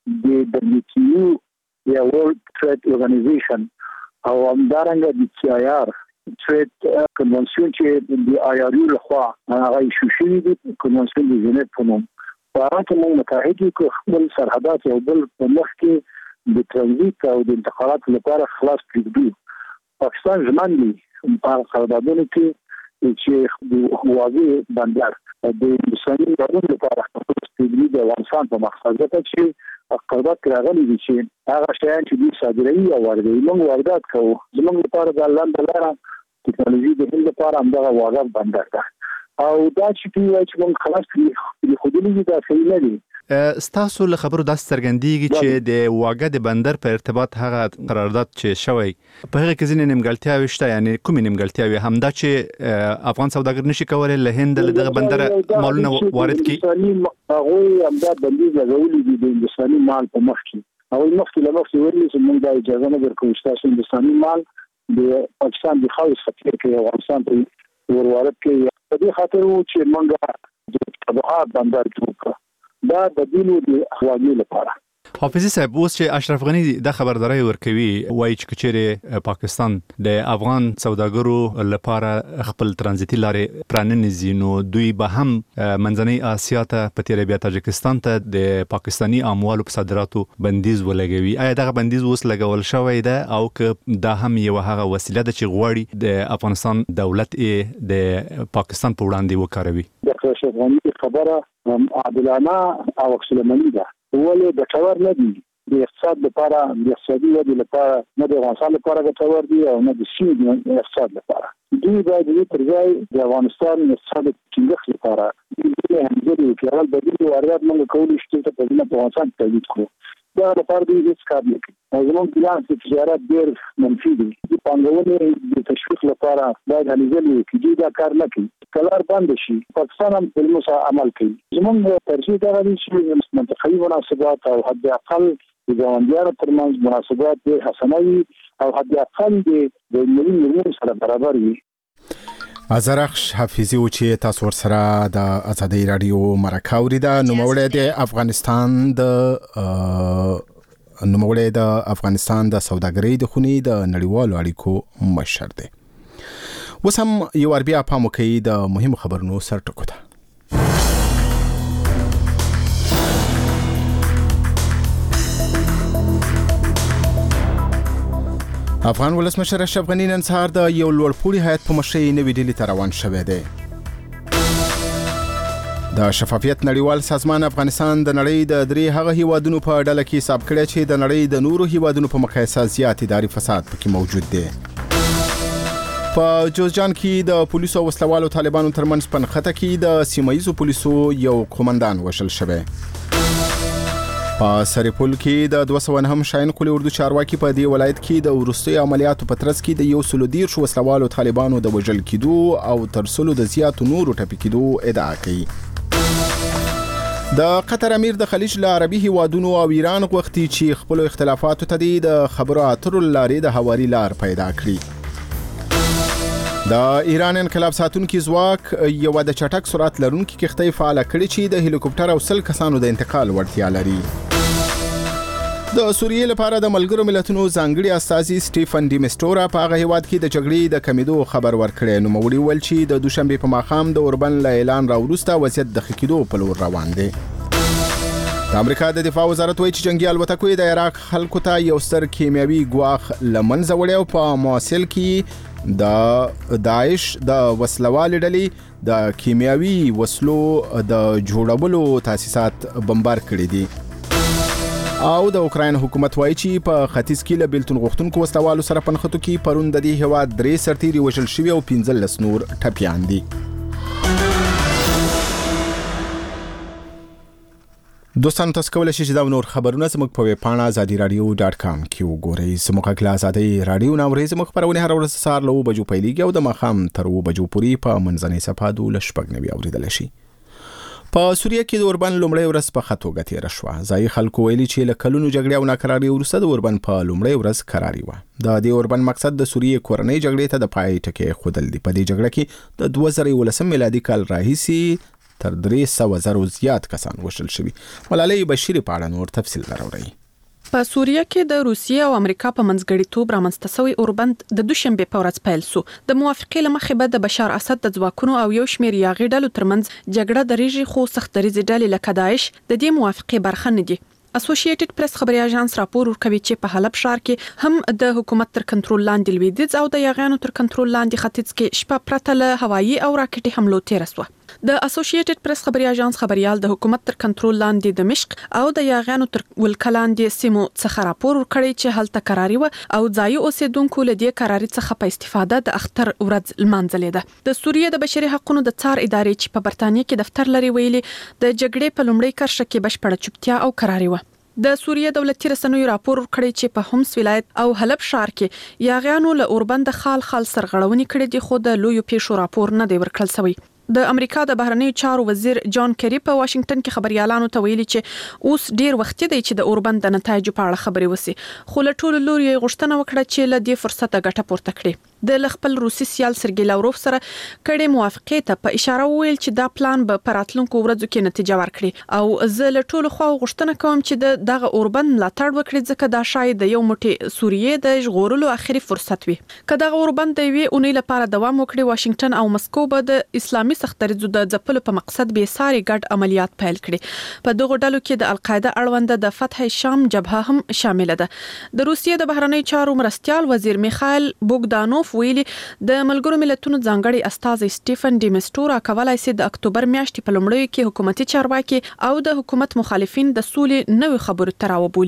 د دبليو ټي یو یا ورلد ټریډ اورګانایزیشن او همدارنګه د سي آی آر ټریډ کنونسیون چې د آی آر یو لخوا هغه ایشو شوی دی کنونسیون د ژنیو په نوم. په هغه کې موږ متحد یو خپل سرحدات یو بل په مخ کې د ترانزیت او د انتقالات لپاره خلاص کړو. پاکستان ژمن دی په قراردادونو کې چې د واګي بندر د انساني حقوقو لپاره خپل تدریج د افغانستان په مقصد ته چې قرارداد راغلي دي چې هغه شیان چې د صادري او واردوي موږ واردات کوو زموږ لپاره د لاندې لاره ټکنالوژي د هند لپاره هم دغه واګه بندر ده او دا چې دوی چې موږ خلاص کړی خو د دې دا صحیح نه دي. ستاسو له خبرو داس څرګندېږي چې د واګه د بندر په ارتباط هغه قرارداد چې شوی په هغه کې ځینې نیمګړتیاوې شته، یعنی کومې نیمګړتیاوې همدا چې افغان سوداګر نشي کولای له هند له دغه بندر مالونه وارد کړي هغه همدا بندیز لګولې دي د هندستاني مال په مخ کې او مخکې له مخکې ویلي چې موږ د اجازه نه ورکوو چې تاسو هندستاني مال د پاکستان د خاص خطر کې افغانستان ته وروارد کړي. په دې خاطر چې موږ د تبعات بندر جوړ دا د دینو د خواږي لپاره. حافظي صاحب اوس چې اشرف غنی د خبرداري ورکوي وایي چې کچېره پاکستان د افغان سوداګرو لپاره خپل ترانزیتي لارې پراننځي نو دوی به هم منځنۍ اسیا ته په تیر بیا تاجکستان ته د پاکستانی اموالو په صادراتو بندیز ولګوي. آیا دغه بندیز اوس لګول شوی ده او که دا هم یو هغه وسیله ده چې غواړي د افغانستان دولت یې د پاکستان په وړاندې وکاروي؟ د اشرف غنی خبره عادلانه او سلمانی ده ولې د ټاور نه دي د اقتصاد لپاره د اقتصادي ودې لپاره نه د افغانستان لپاره ګټور دي او نه د سیمې د اقتصاد لپاره. دوی باید د تر ځای د افغانستان اقتصاد ټینګښت لپاره د همدغه پیاوړ بدیل واردات موږ کولی شو چې په دې په افغانستان تولید کړو. دا لپاره د هیڅ کار نه کوي. زموږ پلان د تجارت ډېر منفي دی. د پانګونې د تشویق لپاره باید هلې ځلې وکړي. دا کار نه کوي. کلار بند شي. پاکستان هم په موږ عمل کوي. زموږ ترجیح دا دی چې منطقوي مناسبات او حد اقل د ګاونډیانو ترمنځ مناسبات ډېر حسنه وي او حد اقل د ملي نورمونو سره برابر وي. ازرخش حفیظي و چې تاسو ورسره د ازادي رادیو مرکه اوریده. نوموړی د افغانستان د نوموړی د افغانستان د سوداګرۍ د خونې د نړیوالو اړیکو مشر دی. اوس هم یو ور بیا پام وکړئ د مهمو خبرونو سرټکو ته. افغان ولسمشر اشرف غنی نن سهار د یو لوړپوړي هیات په مشرۍ نوې ډیلي ته روان شوی دی. د شفافیت نړیوال سازمان افغانستان د نړۍ د درې هغه هیوادونو په ډله کې حساب کړی چې د نړۍ د نورو هیوادونو په مقایسه زیات اداري فساد پکې موجود دی. په جوزجان کې د پولیسو او وسلوالو طالبانو ترمنځ په نښته کې د سیمه ییزو پولیسو یو قومندان وژل شوی. په سرپل کې د دوه سوه نهم شاهین قلي اردو چارواکي په دې ولایت کې د وروستیو عملیاتو په ترڅ کې د یو سلو دېرش وسلوالو طالبانو د وژل کېدو او تر سلو د زیاتو نورو ټپي کېدو ادعا کوي. د قطر امیر د خلیج له عربي هیوادونو او ایران غوښتي چې خپلو اختلافاتو ته د خبرو اترو له لارې د هواري لار پیدا کړي. د ایران انقلاب ساتونکي ځواک یو د چټک سرعت لرونکي کښتۍ فعاله کړې چې د هلیکوپټر او سل کسانو د انتقال وړتیا لري. د سوریې لپاره د ملګرو ملتونو ځانګړي استازي سټیفن ډي میسټورا په هغه هیواد کې د جګړې د کمیدو خبر ورکړی. نوموړي وویل چې د دوشنبې په ماښام د اوربن له اعلان راوروسته وضعیت د ښه کېدو په لور روان دی. د امریکا د دفاع وزارت وایي چې جنگي الوتکو د عراق خلکو ته یو ستر کیمیاوي ګواښ له منځه وړی او په موصل کې د داعش د وسلوالې ډلې د کیمیاوي وسلو د جوړولو تاسیسات بمبار کړي دي. او د اوکراین حکومت وایي چې په ختیځ کې له بیلتون غوښتونکو وسلوالو سره په نښتو کې پرون د دې هیواد درې سرتیري وژل شوي او پنځلس نور ټپیان دي. دوستانو تاسو کولی شئ چې دا نور خبرونه زموږ په ویب پاڼه ازادي رادیو ډاټ کام کې وګورئ. زموږ غږ له ازادي رادیو نه اورئ. زموږ خپرونې هره ورځ سهار له اوه بجو پیلېږي او د ماښام تر اوه بجو پورې په منځنۍ صفحه دولس شپږ نوي اورېدلی شي. په سوریه کې د اوربن لومړۍ ورځ په ښه توګه تېره شوه. ځایي خلکو ویلي چې له کلونو جګړې او ناکرارۍ وروسته د اوربن په لومړۍ ورځ کراري وه. د دې اوربن مقصد د سوریې کورنۍ جګړې ته د پای ټکی ایښودل دي. په دې جګړه کې د دوه زره یولسم میلادي کال راهیسې تر درې سوه زرو زیات کسان وژل شوي. ملالۍ بشیر په اړه نور تفصیل راوړئ. په سوریه کې د روسیې او امریکا په منځګړیتوب رامنځته شوی اوربند د دوشنبه په ورځ پیل شو. د موافقې له مخې به د بشار اسد د ځواکونو او یو شمېر یاغي ډلو ترمنځ جګړه درېږي، خو سخت دریځي ډلې لکه داعش د دې موافقې برخه نه دي. اسوسییټډ پریس خبري اژانس راپور ورکوي چې په حلب ښار کې هم د حکومت تر کنټرول لاندې لویدیځ او د یاغیانو تر کنټرول لاندې ختیځ کې شپه پرته له هوایي او راکټي حملو تېره شوه. د اسوسییټډ پریس خبري اژانس خبريال د حکومت تر کنټرول لاندې د مشق او د یاغیانو تر ولکلاندې سیمو څخه راپور ورکړی چې هلته قراري و او ځایي اوسیدونکو له دې قراري څخه په استفاده د اختر ورځ لمانځلې ده. د سوریې د بشري حقوقو د څار ادارې چې په برتانیې کې دفتر لري ویلي د جګړې په لومړۍ کرښه کې بشپړه چوپتیا او قراري و. د سوریې دولتي رسنیو راپور ورکړی چې په همس ولایت او حلب ښار کې یاغیانو له اوربند خال خال سرغړونې کړې دي، خو د لویو پیښو راپور نه دی ورکړل شوی. د امریکا د بهرنیو چارو وزیر جان کری په واشنگټن کې خبريالانو ته ویلي چې اوس ډیر وخت دی چې د اوربند د نتایجو په اړه خبري وسی، خو له ټولو لوري غوښتنه وکړه چې له دې فرصته ګټه پورته کړي. د خپل روسي سیال سرګي لاوروف سره کړي موافقه ته په اشاره ویل چې دا پلان به پراتلونکو ورځو کې نتیجه ورکړي او زه له ټولو خوا غوښتنه کوم چې د دغه اوربند ملاتړ وکړي، ځکه دا شاید د یو موټي سوریې د ژغورلو اخري فرصت وي. که دغه اوربند د وی اونۍ لپاره دوام وکړي، واشنگټن او مسکو به د اسلامي سختدریځو د ځپلو په مقصد به ساري ګډ عملیات پیل کړي. په دغه ډلو کې د القاعده اړوند د فتح شام جبهه هم شامل ده. د روسیې د بهرنی چارو مرستيال وزیر میخائیل بوګدانوف ویلي د ملګرو ملتونو ځانګړي استازي سټیفن ډي میسټورا کولای شي د اکتوبر میاشتې په لومړیو کې حکومتي چارواکي او د حکومت مخالفین د سولې نوې خبرو تر راوبولي.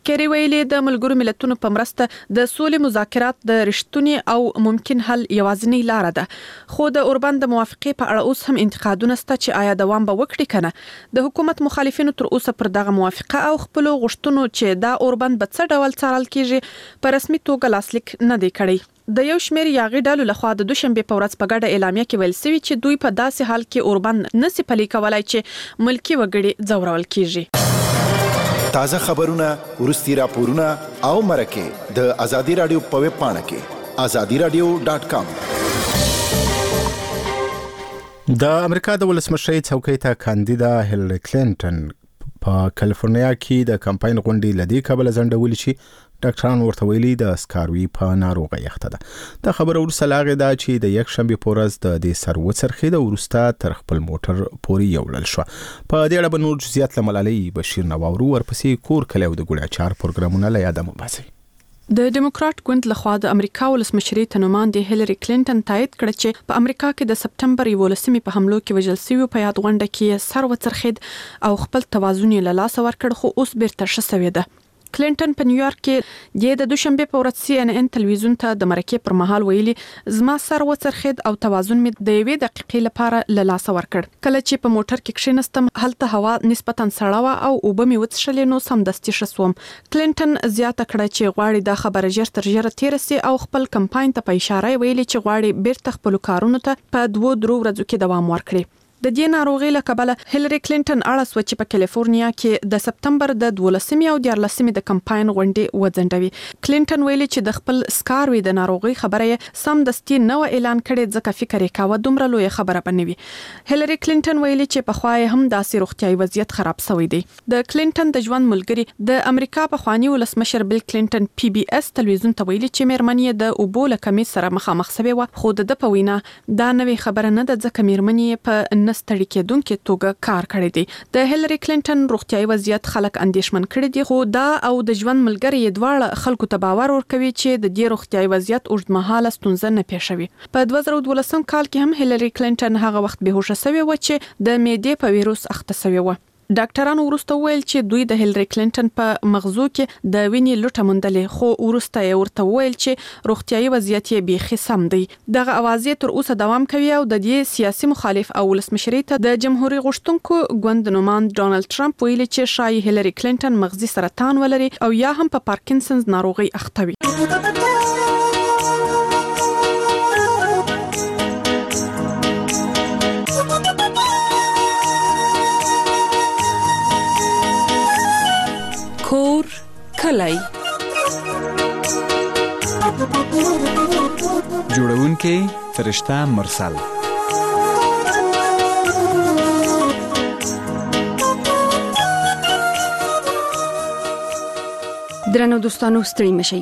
کېری ویلي د ملګرو ملتونو په مرسته د سولې مذاکرات د رښتونی او ممکن حل یوازینی لار ده، خو د اوربند د موافقې په اړه اوس هم انتقادونه شته چې آیا دوام به وکړي کنه. د حکومت مخالفینو تر اوسه پر دغه موافقه او خپل غوښتنو چې دا اوربند به څه ډول څارل کیږي په رسمي توګه لاسلیک نه دی کړی. د یو شمېر یاغي ډلو لخوا د دوشنبه په ورځ په ګډه اعلامیه کې ویل شوی چې دوی په داسې حال کې اوربند نسی پلي کولای چې ملکی وګړي ځورول کیږي. تازه خبرونه، ورستي راپورونه او مرکه د ازادي رادیو په ویب پاڼه کې ازادي رادیو ډاټ کام. د امریکا د ولسمشر څوکۍ ته کاندیدا هیلری کلینټن په کالیفورنیا کې د کمپاین غونډې لدی کابل ځنډولې چې ډاکټران ورته ویلي د سکاروي په ناروغي یخته ده. دا خبره ورسره لاغه ده چې د یک شنبه پورز د دې سر وڅرخې د ورستا تر خپل موټر پوري یوړل شو. په دې اړه بنور جزئیات لملالي بشیر نواورو ورپسې کور کلیو د ګوړه چار پروګرامونه لا یادمو باسي. د ډیموکرات ګوند لخوا د امریکا ولسمشرۍ ته نوماندې هیلری کلینټن تایید کړ چې په امریکا کې د سپټمبر یولسمې په حملو کې وژل شوی په یاد غونډه کې سر وڅرخید او خپل توازن یې له لاسه ورکړ، خو اوس بیرته شسوي ده. کلینټن په نیویارک کې د دوشنبه په ورځ سی ان ان تلویزیون ته د مرکې پر مهال ویلي زما سر وڅرخید او توازن مې د یوې دقیقې لپاره له لاسه ورکړ. کله چې په موټر کې کښینستم هلته هوا نسبتاً سړه وه او اوبه مې وڅښلې، نو سمدستي ښه شوم. کلینټن زیاته کړه چې غواړي دا خبره ژر تر ژره تېره سي او خپل کمپاین ته په اشاره ویلي چې غواړي بیرته خپل کارونو ته په دوه درو ورځو کې دوام ورکړي. د دې ناروغي له کبله هیلری کلینټن اړه سو چې په کالیفورنیا کې د سپټمبر د دولسمې او دیارلسمې د کمپاین غونډې وځنډوي. کلینټن ویلي چې د خپل سکاروي د ناروغي خبره یې سم دستي نو اعلان کړي ځکه فکر یې کاوه دومره لوی خبره بنوي. هیلری کلینټن ویلي چې په خوای هم داسې روغتيایي وضعیت خراب شوی دی. د کلینټن د ژوند ملګری د امریکا په خواني ولسمشر بیل کلینټن پی بی اس تلویزیون ته ویلي چې مېرمنې د اوبو له کمی سره مخامخ شوی و، خو د په وینا دا نوې خبره نه ده ځکه مېرمنې په نستړي کېدونکو توګه کار کړی دی. د هیلری کلینټن روغتيایي وضعیت خلک اندېښمن کړي دي، خو دا او د ژوند ملګری یې دواړه خلکو ته باور ورکوي چې د دې روغتيایي وضعیت اوږدمهاله ستونزه نه پیښوي. په دوه زره دولسم کال کې هم هیلری کلینټن هغه وخت بهوشه شوی و چې د معدې په ویروس اخته شوی و. ډاکټرانو ورسته ویل چې دوی د هیلری کلینټن په مغزو کې د وینې لوټه موندلې، خو ورسته یې ورته ویل چې روغتيایي وضعیت یې بیخي سم دی. دغه اواز تر اوسه دوام کوي او د دې سیاسي مخالف او ولسمشرۍ ته د جمهوریت غوښتونکو ګوند نوماند ډونالد ټرمپ ویلي چې شای هیلری کلینټن مغزي سرطان ولري او یا هم په پارکینسنز ناروغي اخته وي. کور کلی جوړونکي فرشته مرسل. درنو دوستانو ستړي مشئ.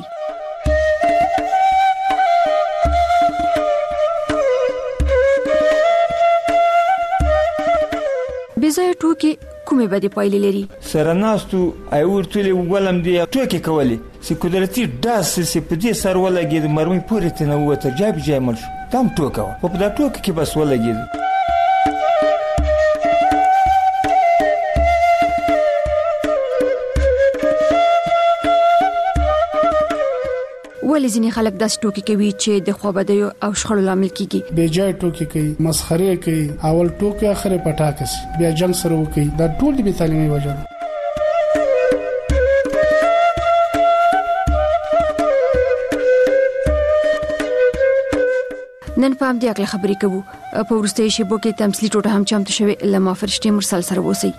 بځای ټوکی کومه بدی پایلې لري. سرناستو ایورتلی وګلم دی ټوکی کولی چې قدرتي داس چې په دې سر ولګید مرمي پورې ته نو ته جاب جامل تام ټوکا په دا ټوکی کې بس ولګید. ولې ځینې خلک داس ټوکی کوي چې د خوابدیو او شخړو لامل کیږي. بے جای ټوکی کوي، مسخره کوي، اول ټوکی اخر پټاکس بیا جنگ سره وکي. دا ټول د بې تعلیمي وجه ده. نن په همدې اړه خبرې کوو. په ورستۍ شیبو کې تمثیلي ټوټه هم چمتو شوې لما فرشتي مرسل سره وسی.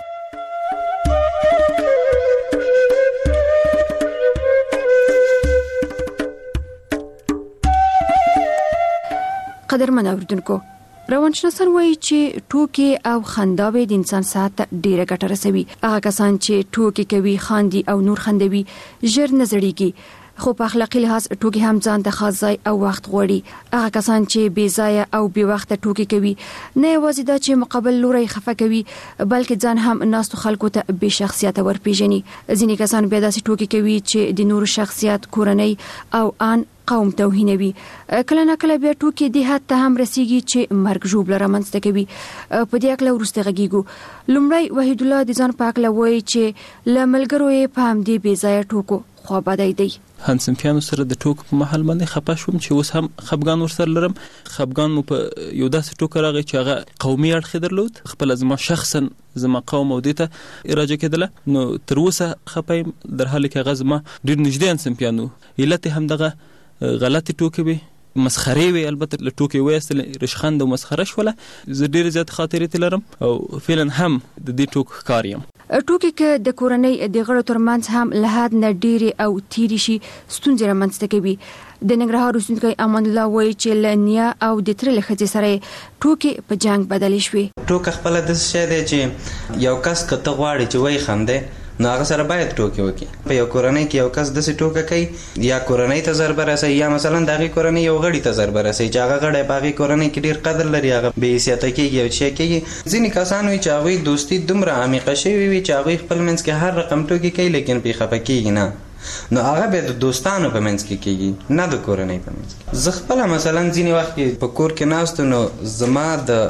قدرمن اوریدونکو، روانشناسان وایي چې ټوکی او خنداوي د انسان صحت ته ډیره ګټه رسوي. هغه کسان چې ټوکی کوي، خاندي او نور خندوي ژر نه زړیږي. خو په اخلاقي لحاظ ټوکی هم ځان د خاص ځای او وخت غوړي. هغه کسان چې بې ځای او بې وخت ټوکی کوي نه یوازې دا چې مقابل لوري خفه کوي بلکې ځان هم ناستو خلکو ته بې شخصیت ورپیژني. ځینې کسان بیا داسې ټوکی کوي چې د نور شخصیت، کورنۍ او ان قوم توهینوي. کله نه کله بیا ټوکی د حد ته هم رسیږي چې مرګ ژوبله رامنځته کوي. په دې اړه وروسته غږیږو. لومړی وحید الله د ځان په اړه وایي چې له ملګرو یې په همدې بې ځایه ټوکو خوابدی دی. همصنفیانو سره د ټوک په محل باندې خپه شوم چې اوس هم خپګان ورسره لرم. خپګان مو په یو داسې ټوک راغی چې هغه قومي اړخ درلود، خپل زما شخصا زما قوم او دیته اراجه کېدله. نو تر اوسه خپه یم در حال کې هغه زما ډېر نږدې همصنفیانو. علت هم دغه غلطي ټوکې وي، مسخرې وي، البته له ټوکې وایستل رشخند او مسخره شوله. زه ډېرې زیات خاطرې لرم او فعلا هم د دې ټوک ښکار یم. ټوکی کې د کورنۍ د غړو ترمنځ هم له حد نه ډېرې او تیرې شي ستونزې رامنځته کوي. د ننګرهار اوسیدونکی امان الله وایي چې له نیا او د ترې له ښځې سره ټوکې په جنګ بدلې شوې. ټوکه خپله داسې شی دی چې یو کس که ته غواړې چې وایي خندې نو هغه سره باید ټوکې وکړي. په یو کورنۍ کې یو کس داسې ټوکه کوي یا کورنۍ ته ضربه رسوي یا مثلا د هغې کورنۍ یو غړي ته ضربه رسوي چې هغه غړی په هغې کورنۍ کې ډېر قدر لري، هغه بې حیثیته کېږي او شی کېږي. ځینې کسان وي چې هغوی دوستي دومره عمیقه شوي وي چې هغوی خپل منځ کې هر رقم ټوکې کوي لیکن پرې خفه کېږي نه. نو هغه بیا د دوستانو په منځ کې کېږي نه د کورنۍ په منځ کې. زه خپله مثلا ځینې وخت کې په کور کې ناست نو زما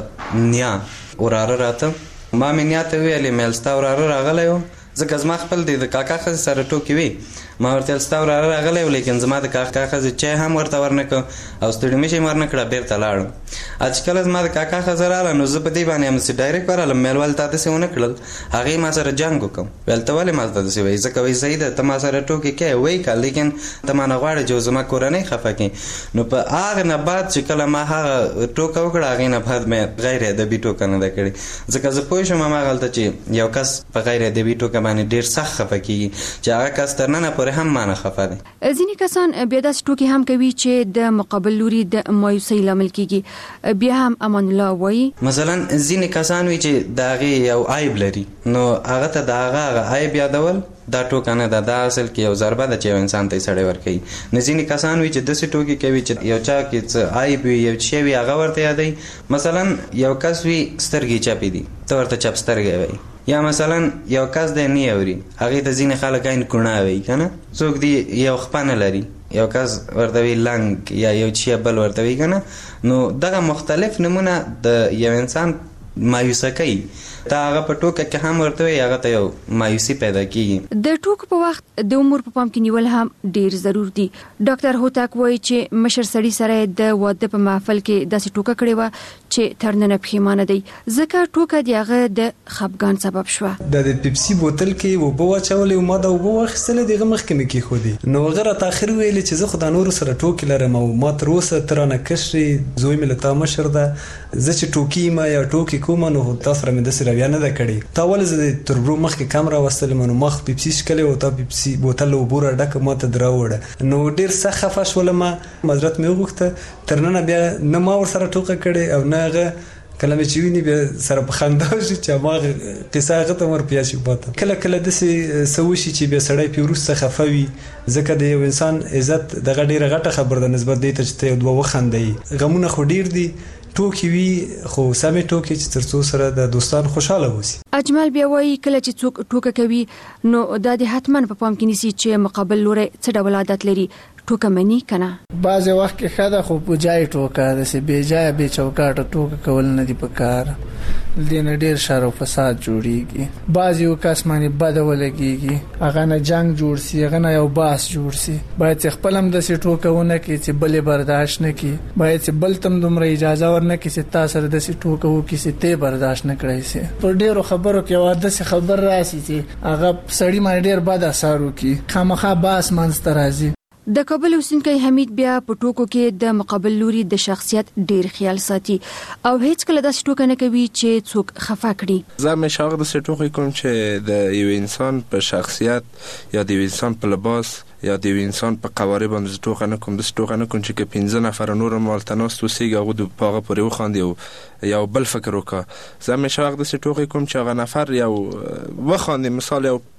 د نیا وراره راته ما مې نیا ته ویلې مېل ستا وراره راغلی و ځکه زما خپل دی د کاکا ښځې سره ټوکې وي. ما ورته ویل ستا وراره راغلی و لیکن زما د کاکا ښځې چای هم ورته ورنه کړ او ستړي مشي ورنه کړه بېرته لاړم. چې کله زما د کاکا ښځه راغله نو زه په دې باندې همداسې ډایرکټ ورغلم مېل ول تا داسې ونه کړل. هغې ما سره جنګ وکړم. ویل ته ولې ما ته داسې وایي؟ ځکه وایي صحیح ده ته ما سره ټوکې کوې وایي که لیکن ته ما نه غواړې چې زما کورنۍ خفه کړي. نو په هغې نه بعد چې کله ما هغه ټوکه وکړه هغې نه بعد مې غیر ادبي ټوکه نه ده کړې ځکه زه پوه شوم هماغلته چې یو کس په غیر ادبي ټوکه باندې ډېر سخت خفه کېږي چې هغه کس تر ننه پورې هم ما نه خفه دی. ځینې کسان بیا داسې ټوکې هم کوي چې د مقابل لوري د مایوسۍ لامل کېږي. بیا هم امان الله وایي مثلا ځینې کسان وي چې د هغې یو عیب لري نو هغه ته د هغه هغه عیب یادول دا ټوکه نه ده، دا اصل کې یو ضربه ده چې یو انسان ته یې سړی ورکوي. نو ځینې کسان وي چې داسې ټوکې کوي چې یو چا کې څه عیب وي یو شی وي هغه ورته یادوي. مثلا یو کس وي سترګې چپې دي ته ورته چپ سترګی وایي، یا مثلا یو کس دی نه اوري هغې ته ځینې خلک عین کوڼه وایي که نه. څوک دی یو خپه نه لري یو کس ورته وایي لنګ یا یو شی بل ورته وایي که نه. نو دغه مختلف نمونه د یو انسان مایوسه کوي. تا هغه په ټوکه کې هم ورته وایي هغه ته یو مایوسي پیدا کېږي. د ټوکو په وخت د عمر په پام کې نیول هم ډېر ضرور دي. ډاکټر هوتک وایي چې مشر سړي سره د واده په محفل کې داسې ټوکه کړې وه چې تر ننه پښیمانه دی ځکه ټوکه د هغه د خفګان سبب شوه. د د پیپسي بوتل کې اوبه واچولې او ما د اوبه واخیستلې دغه مخکې مې کېښودې نو هغه راته اخر ویلې چې زه خو د نورو سره ټوکې لرم او ما تر اوسه ته رانه کشرې زوی مې له تا مشر ده زه چې ټوکې یم یا ټوکې کوم نو تا سره مې داسې رویه نه ده کړې. تا ولې زه د تربرو مخکې کم راوستلم نو ما خو پیپسي څښلې او تا پیپسي بوتل له اوبو راډکه ما ته در راوړه نو ډېر سخت خفه شولم. معذرت مې وغوښته تر ننه بیا نه ما ورسره ټوکه کړې او نه هغه کله مې چې ویني بیا سره په خندا شي چې هماغه قصه هغه ته ورپیا شي پاته. کله کله داسې څه وشي چې بیا سړی پې وروسته خفه وي ځکه د یو انسان عزت دغه ډېره غټه خبره ده نسبت دی ته چې ته یو دوه وخندوي. غمونه خو ډېر دي ټوکې وي خو سمې ټوکې چې تر څو سره د دوستان خوشحاله اوسي. اجمل بیا وایي کله چې څوک ټوکه کوي نو دا د حتما په پام کې نیسي چې مقابل لوری څه ډول عادت لري ټوکه مني که نه. بعضې وخت کې ښه ده خو په جای ټوکه داسې بې جایه بې چوکاټه ټوکه کول نه دي په کار. دې نه ډېر شر او فساد جوړېږي. بعض یو کس باندې بده ولګېږي هغه نه جنګ جوړ سي هغه نه یو باس جوړ سي. باید چې خپل هم داسې ټوکه ونه کړي چې بل یې برداشت نه کړي. باید چې بل ته هم دومره اجازه ورنه کړي چې تا سره داسې ټوکه وکړي چې ته یې برداشت نه کړی سي. په ډېرو خبرو کې یوه داسې خبر راسي چې هغه سړي باندې ډېر بد اثر وکړي خامخا باس منځته راځي. د کابل اوسیدونکی حمید بیا په ټوکو کې د مقابل لوري د شخصیت ډیر خیال ساتي او هیڅ کله داسې ټوکه نه کوي چې څوک خفه کړي. زه همیشه هغه داسې ټوکې کوم چې د یو انسان په شخصیت یا د یو انسان په لباس یا د یو انسان په قواره باندې ټوکه نه کوم. داسې ټوکه نه کوم چې که پنځه نفره نور هم هلته ناست اوسېږي هغوی په هغه پورې وخاندي او یو بل فکر وکړه. زه همیشه هغه داسې ټوکې کوم چې هغه نفر یو وخاندي مثال یو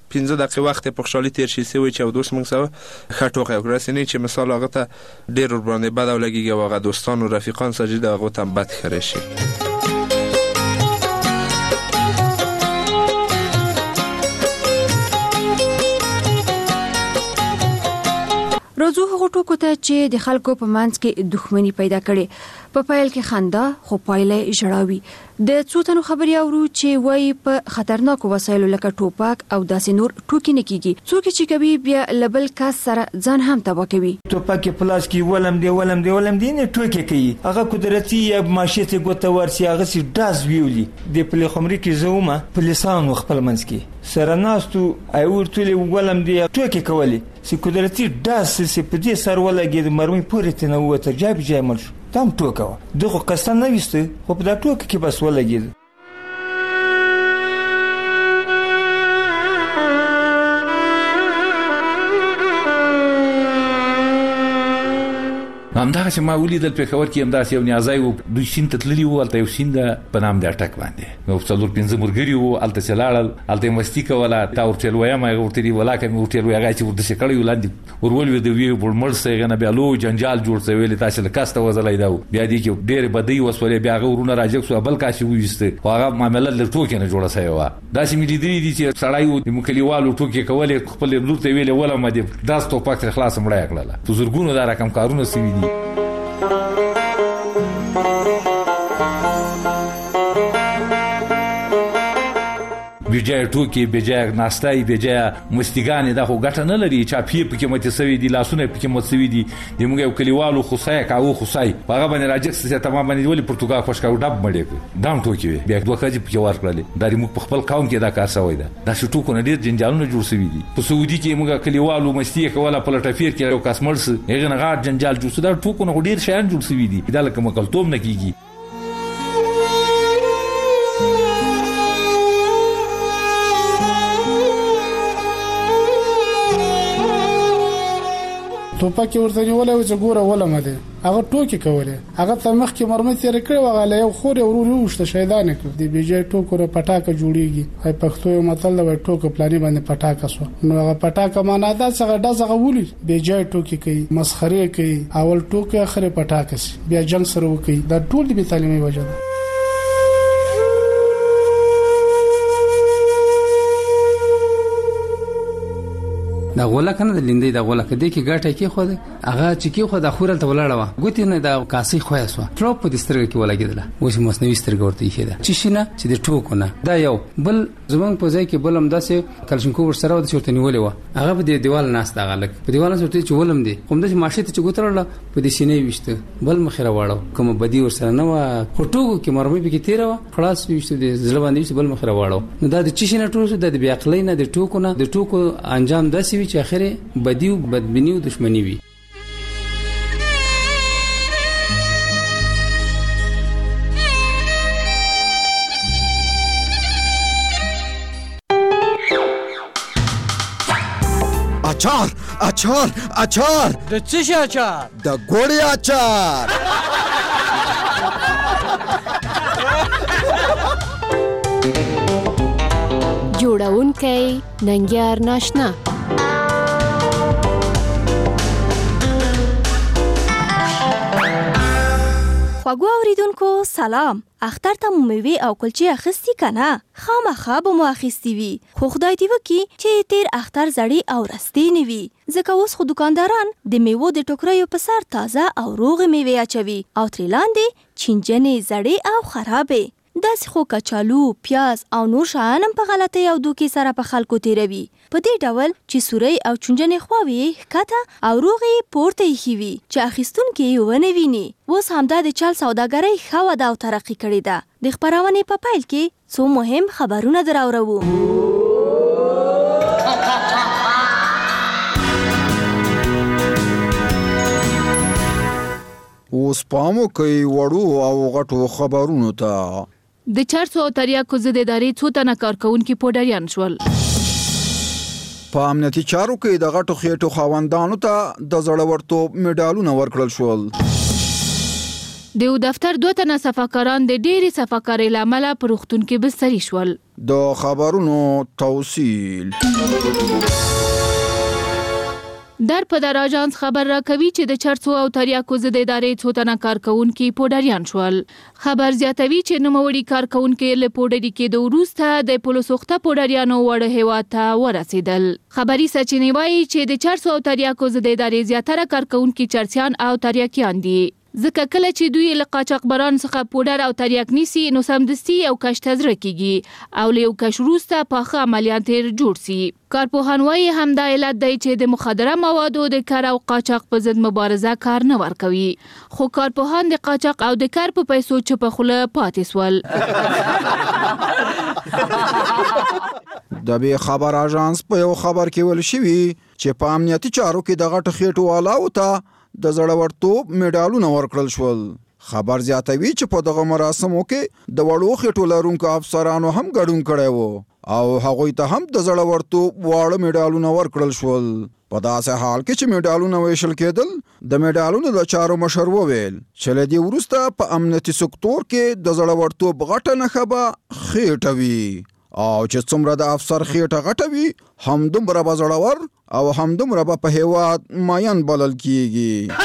پنځه دقیقې وخت په خوشحالي تیر شي سوی چې اودس موږ سره ښه ټوکه وکړه سینې چې مثال هغه ته ډېر ور باندې بد ولګېږي او هغه دوستان او رفیقان سره د هغو ته بد ښکاره شي. راځو هغو ټکو ته چې د خلکو په منځ کې دښمني پیدا کړي. په پیل کې خندا خو پایله ژړاوي. د څو تنو خبري اورو چې وایي په خطرناکو وسایلو لکه ټوپک او داسې نور ټوکې نه کیږي. څوک چې کوي بیا لبل کس سره ځان هم تبا کوي. ټوپک پلاس کې ولم دی ولم دی ولم دی نه ټوکې کوي. هغه قدرتي یا ماشته ګوته ورسي هغه سي داس ویولي د پلي خمري کې زومه پولیسانو خپل منځ کې سره ناستو ای ورتلې ولم دی ټوکې کوي. سي قدرتي داس سي په دې سر ولګي د مرمي پورې ته نو وته جاب جامل شو تام ټوکاوه. دغه قصه نه وسته خو په دا ټوکه کې بس ولګید. همدغه چې ما ولیدل په خبر کې همداسې یو نیازای وو دوی سین ته تللی وو الته یو سین په نام د اټک باندې نو څلور پنځه مرګري وو الته چلاړل الته مستی کوله تا ورته وایم هغه ورته دی ولا کوم ورته وی هغه چې ورته شکړی ولاندې ورول وی دی وی ورمړ سه غنه بیا لو جنجال جوړ څه ویل تاسو له کاسته وزلای دا بیا دی کې ډېر بدی وسولې بیا هغه ورونه راځي سو بل کاشي وېسته هغه معاملې له ټوکې نه جوړه سوی و. دا چې مې لیدلې دي چې سړی وو د مکلیوالو ټوکې کولې خپل لور ته ویلې ولا مې داس ټوپک خلاص مړای کړل. بزرګونو دا رقم کارونه سوي دي. بجای ټوکی بجای ناستای بجای مستګانی دا خو ګټه نه لري. چا پی پکې مت سوي دي لاسونه پکې مت سوي دي د موږ یو کلیوالو خصای کاو خصای هغه باندې راځي چې تمام باندې ولې پرتګال خوشکاو ډب مړې دام ټوکی بیا دوه کاږي پکې ورکړل. دا موږ په خپل قوم کې دا کار شوی دا دا شټو کو نه ډیر جنجالونه جوړ شوي دي. په سعودي کې موږ کلیوالو مستی کوله په لټفیر کې یو کاس مرس هغه نه غاټ جنجال جوړ شو. دا ټوکو نه ډیر شیان جوړ شوي دي. دا لکه مکلتوم نه کیږي. ټوپک ورته نیولای و چې ګوره ولم دی هغه ټوکی کوله هغه تر مخ کې مرمه تیر کړو هغه له یو خور ورور وشته شیطان کړ دی بيجای ټوکو را پټاکه جوړیږي. هاي پښتو یو متل دی ټوکو پلاني باندې پټاکه سو نو هغه پټاکه معنا دا څنګه دغه ولي بيجای ټوکی کوي مسخره کوي اول ټوکه اخره پټاکه سي بیا جنگ سره وکي. دا ټول د تعلیمي وجه ده. دا غولا کنه د لیندې دا غولا کدي کې ګټه کې خو هغه چې کې خو د خورل ته ولاړه و ګوتې نه دا کاسي خو یاسو ټروپ په دسترګه کې ولاګیدله و چې مصنوعي سترګه ورته یې ده چې شنه چې د ټوکو نه دا یو بل زمون په ځای کې بلم داسې کلشنکو ور سره د چورته نیولې و هغه په دیوال ناس دا غلک په دیوال سره چې ولم دي کوم د ماشه ته چې ګوترل په دې سینې وشته بل مخره واړو کوم بدی ور سره نه و خټوګو کې مرمي به کې تیر و خلاص وشته د زړه باندې بل مخره واړو نو دا د چې شنه ټول د بیا عقلې نه د ټوکو نه د ټوکو انجام داسې وي چې اخره بدیو بدبینی او دښمنی وي. اچار اچار اچار د څه شي اچار؟ د ګوړې اچار. جوړونکی ننګیار ناشنا. خواږه اوریدونکو سلام. اختر ته مو میوه او کلچې اخیستي کنه؟ خامخا به مو اخیستي وي خو خدای دې وکړي چې تیر اختر زړې او رستې نه وي ځکه اوس خو دکانداران د میوو د ټوکریو په سر تازه او روغې میوې اچوي او ترې لاندې چینجنې زړې او خرابې. داسې خو کچالو پیاز او نور شیان هم په غلطۍ او دوکې سره په خلکو تیروي. په دې ډول چې سورۍ او چونجنې خواوې ښکته او روغې پورته ایښي وي چې اخیستونکي یې ونه ویني. اوس همدا د چل سوداګرۍ ښه وده او ترقي کړې ده. د خپرونې په پیل کې څو مهم خبرونه دراوړو. اوس پامو کوي وړو او غټو خبرونو ته. د چارسو او تریاکو ضد ادارې څو تنه کارکونکي پوډریان شول. په امنیتي چارو کې د غټو خېټو خاوندانو ته د زړورتوب میډالونه ورکړل شول. د یو دفتر دوه تنه صفاکاران د ډېرې صفاکارۍ له امله په روغتون کې بستري شول. د خبرونو توصیل در په در اژانس خبر راکوي چې د چرسو او تریاکو ضد ادارې څو تنه کارکونکي پوډریان شول. خبر زیاتوي چې نوموړي کارکونکي له پوډري کېدو وروسته د پولوسوخته پوډریانو وړ هیواد ته ورسېدل. خبري سرچینې وایي چې د چرسو او تریاکو ضد ادارې زیاتره کارکونکي چرسیان او تریاکیان دي. ځکه کله چې دوی له قاچاقبرانو څخه پوډر او تریاک نیسي نو سمدستي یو کش ته زړه کیږي او له یو کش وروسته پاخه عملیات یې جوړ سي. کارپوهان وایي همدا علت دی چې د مخدره موادو د کار او قاچاق په ضد مبارزه کار نه ورکوي. خو کارپوهان د قاچاق او د کار په پیسو چپه خوله پاتې سول. د بې خبر اژانس په یو خبر کې ویل شوي چې په امنیتي چارو کې د غټو خېټو والاو ته د زړورتوب میډالونه ورکړل شول. خبر زیاتوي چې په دغه مراسمو کې د وړو خېټو لرونکو افسرانو هم ګډون کړی و او هغوی ته هم د زړورتوب واړه میډالونه ورکړل شول. په داسې حال کې چې میډالونه ویشل کېدل د میډالونو د چارو مشر وویل چې له دې وروسته په امنیتي سکتور کې د زړورتوب غټه نښه به خېټه وي او چې څومره د افسر خېټه غټه وي همدومره به زړور او همدومره به په هېواد ماین بلل کېږي.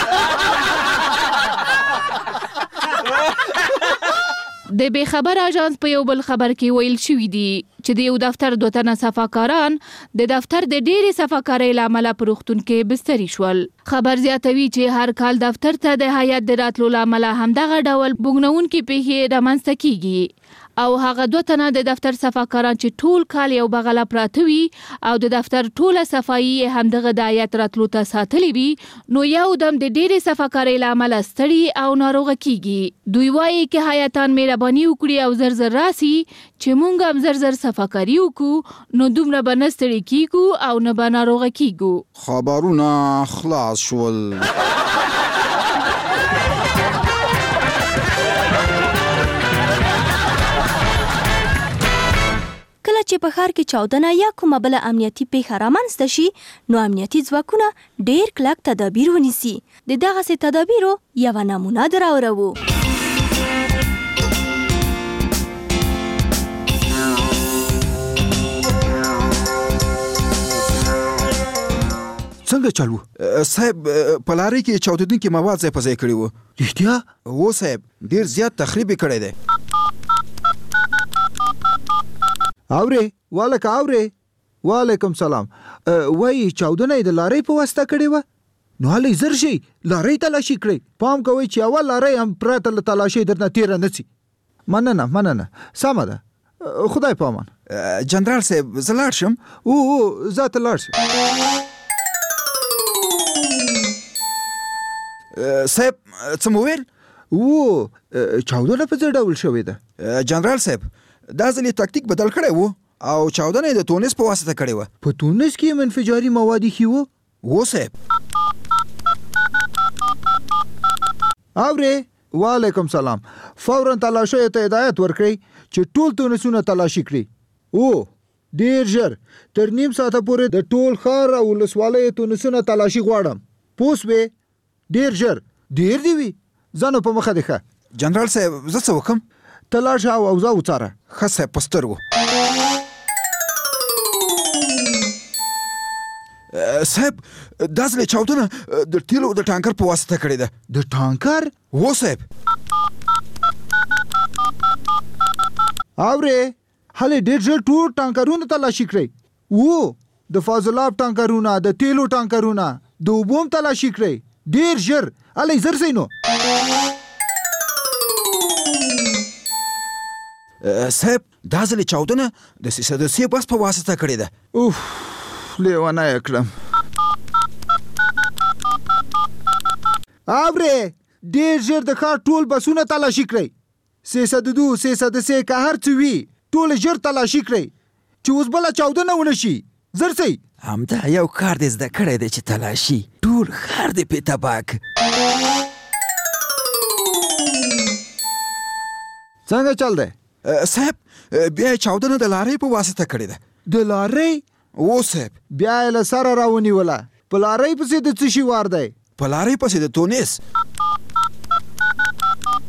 د بې خبر اژانس په یو بل خبر کې ویل شوي دي چې د یو دفتر دوه تنه صفاکاران د دفتر د ډېرې صفاکارۍ له امله په روغتون کې بستري شول. خبر زیاتوي چې هر کال دفتر ته د هیات د راتلو له امله همدغه ډول بوږنوونکي پیښې رامنځته کیږي او هغه دوه تنه د دفتر صفاکاران چې ټول کال یو بغله پراته وي او د دفتر ټوله صفایي همدغه د هیات راتلو ته ساتلي وي نو یو دم د ډېرې صفاکارۍ له امله ستړي او ناروغه کیږي. دوی وایي که هیاتان مهرباني وکړي او زر زر راسي چې مونږ هم زر زر صفاکاري وکړو نو دومره به نه ستړي کیږو او نه به ناروغه کیږو. خبرونه خلاص شول. کله چې په ښار کې چاودنه یا کومه بله امنیتي پیښه رامنځته شي نو امنیتي ځواکونه ډېر کلک تدابیر ونیسي. د دغسې تدابیرو یوه نمونه دراوړو. څنګه چالو صاحب په لارۍ کې چاودېدونکي مواد ځای په ځای کړي وو؟ رښتیا؟ هو صاحب ډېر زیات تخریب یې کړی دی. اورې والک اورې وعلیکم سلام. وای چاودنه د لارۍ په واسطه کړې وه نو هلئ زر شئ لارۍ تلاشي کړئ. پام کوئ چې اول لارۍ هم پرته له تلاشۍ درنه تېره نه سي. مننه مننه سمه ده خدای پامان. جنرال صاحب زه لاړ شم؟ او او زه ته لاړ شم. صاحب څه مو ویل؟ او چاودنه په څه ډول شوې ده؟ جنرال صاحب دا ځل یې تکتیک بدل کړی وو او چاودنه یې د تونس په واسطه کړې وه. په تونس کې هم انفجاري مواد ایښي وو؟ هو صاحب. اورې وعلیکم سلام. فوراً تلاشیو ته هدایت ورکړئ چې ټول تونسونه تلاشي کړي. او ډېر ژر تر نیم ساعته پورې د ټول ښار او ولسوالیو تونسونه تلاشي غواړم. پوه سوې؟ ډېر ژر. ډېر دې وي ځه نو په مخه دې ښه. جنرال صاحب زه څه وکړم؟ ته لاړ شه او اوضاع وڅاره. ښه صاحب په سترګو. صاحب دا ځل چاودنه د تیلو د ټانکر په واسطه کړې ده. د ټانکر؟ هو صاحب. اورې هلې ډېر ژر ټول ټانکرونه تلاشي کړئ. او د فاضلاب ټانکرونه د تیلو ټانکرونه د اوبو هم تلاشي کړئ. ډېر ژر هلئ زر سئ نو. صاحب دا ځل چاودنه د سیسدسي بس په واسطه کړې ده. اوف لیوانه یې کړم. اورې ډېر ژر د ښار ټول بسونه تلاشي کړئ. سیسد دو سیسد سه که هر څه وي ټول ژر تلاشي کړئ چې اوس بله چاودنه ونه شي. زر سئ. همدا یو کار دې زده کړی دی چې تلاشي ټول ښار دې پې تباه کړ. څنګه چل دی؟ صاحب بیا یې چاودنه د لارۍ په واسطه کړې ده. د لارۍ؟ او صاحب بیا یې له سره راونیوله. په لارۍ پسې د څه شي وار دی؟ په لارۍ پسې د تونس.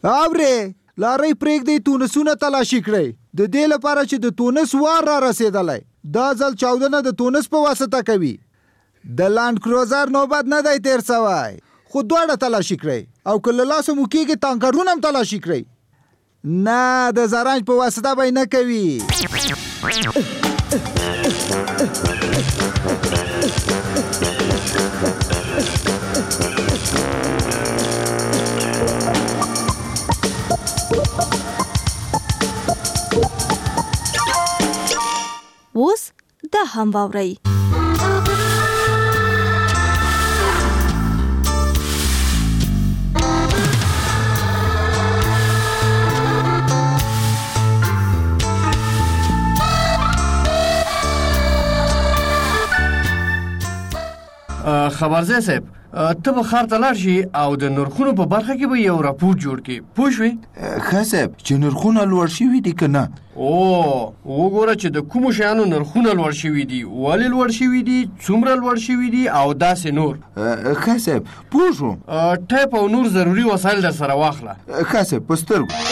اورې لارې پرېږدئ تونسونه تلاشي کړئ د دې لپاره چې د تونس وار را رسېدلی دا ځل چاودنه د تونس په واسطه کوي د لانډ کروزر نوبت نه دی تیر سوی خو دواړه تلاشي کړئ او که له لاسه مو کېږي تانکرونه هم تلاشي کړئ نه د زرنج په واسطه به یې نه کوي اوس دا هم واورئ. خبرځای صاحب ته به ښار ته لاړ شي او د نرخونو په برخه کې به یو راپور جوړ کړي پوه شوې ښه صاحب چې نرخونه لوړ شوي دي که نه او وګوره چې د کومو شیانو نرخونه لوړ شوي دي ولې لوړ شوي دي څومره لوړ شوي دي او داسې نور ښه صاحب پوه شوم ټیپ او نور ضروري وسایل در سره واخله ښه صاحب په سترګو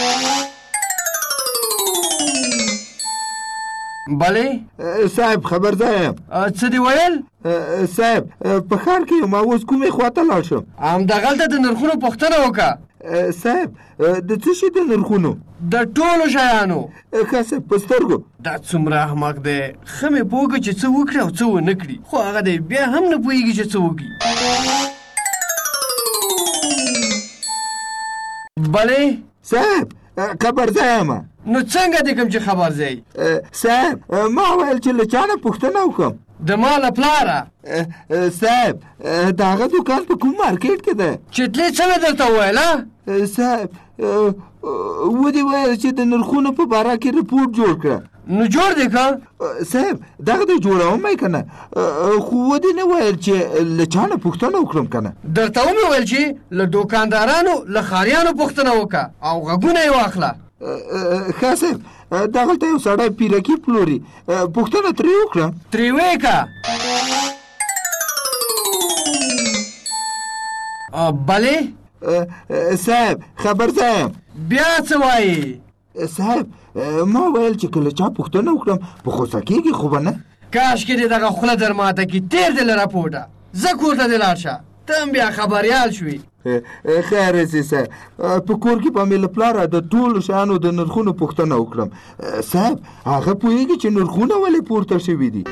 بلې صاحب خبرځای یم څه دې ویل صاحب په ښار کې یم اوس کومې خواته لاړ شم همدغلته د نرخونو پوښتنه وکړه صاحب د څه شي د نرخونو د ټولو شیانو ښه صاحب په سترګو دا څومره احمق دی ښه مې پوه کړه چې څه وکړي او څه ونه کړي خو هغه دی بیا هم نه پوهېږي چې څه وکړي بلې صاحب خبرځای یم نو څنګه دې کوم چې خبرځای صاحب ما ویل چې له چا نه پوښتنه وکړم د ما له پلاره صاحب د هغه دوکان په کوم مارکیټ کې دی چتلې څه درته وویل صاحب ودې ویل چې د نرخونو په باره کې رپورټ جوړ کړه نو جوړ دې که صاحب دغه دی جوړوم که نه خو ودې نه ویل چې له چا نه پوښتنه وکړم که نه درته ومې ویل چې له دوکاندارانو له ښاریانو پوښتنه وکړه او غږونه یې واخله ښه صاحب دغلته یو سړی پیرکي پلوري پوښتنه ترې وکړه ترې ویې که بلې صاحب خبرځای یم بیا څه وایي صاحب ما ویل چې که له چا پوښتنه وکړم په غوسه کېږي خو به نه کاشکې دې دغه خوله در ماته کړي تېر دې له راپورټه زه کور ته دې لاړ شه ته هم بیا خبریال شوي خیر سي صاحب په کور کې به مې له پلاره د ټولو شیانو د نرخونو پوښتنه وکړم صاحب هغه پوهېږي چې نرخونه ولې پورته شوي دي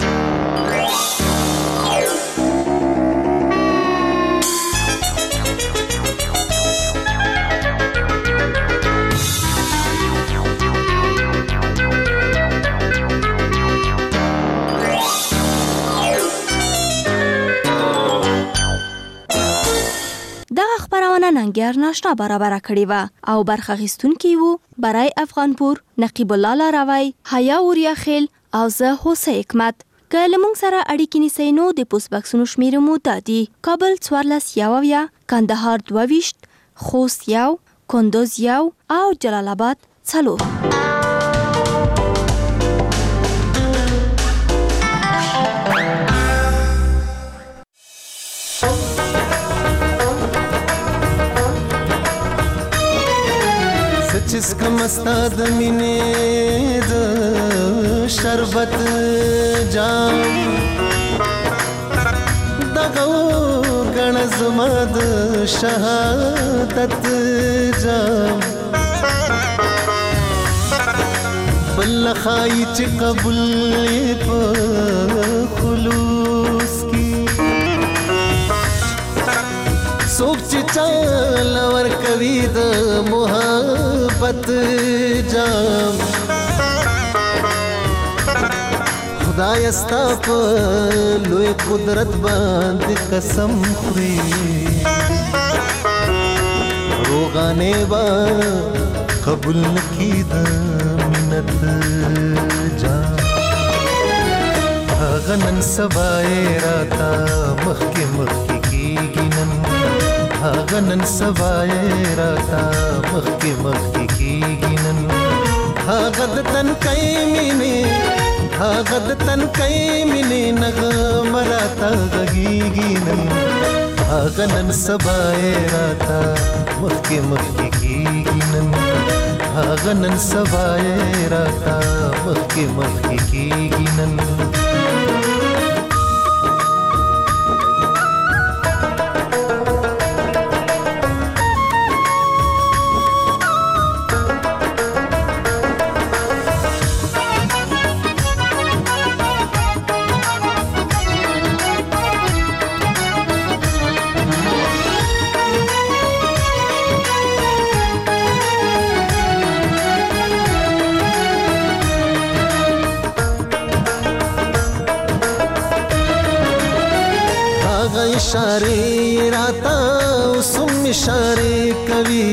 ننګیار ناشنا برابر کړی و او برخه اخیستونکي وو برای افغانپور نقیب الله لاروی حیا اوریا خیل او زه هوسه حکمت که لمونږ سره اړیکې نیسئ نو د پوسټ بکسونو شمیره مو دا دي کابل څوارلس یوویه کندهار دوه ویشت خوست یو کندوز یو او جلال آباد څلور जिसका मस्ताद मिने द शरबत जाम दगो गणजमद शहादत जाम बल्लखाई च कबूल प खुलूस की सोच चाल वर कवि द मोहब्बत जाम खुदाय स्ता प लोए कुदरत बांध कसम खुरी रोगाने बा कबूल की द मिन्नत जाम गनन सबाए राता मखके मखके की गिनन गनन सबाए राता मखके मखके की गिनन गद तन कई मिने गद तन कई मिने नग मराता गगी गिनन गनन सबाए राता मखके मखके की गिनन هغه نن سبا یې راته مخکې مخکې کېږي نن इशारे राता उसम इशारे कवि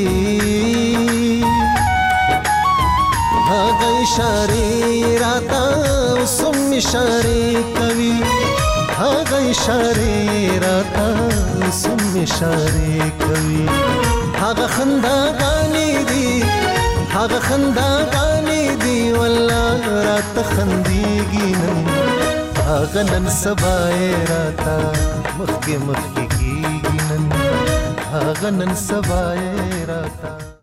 भागा इशारे राता उसम इशारे कवि भागा इशारे राता उसम इशारे कवि भागा खंदा गानी दी भागा खंदा गानी दी वल्लाह रात खंदीगी नन भागा नन सबाए राता مخکې مخکې کېږي نن هغه نن سبا یې راته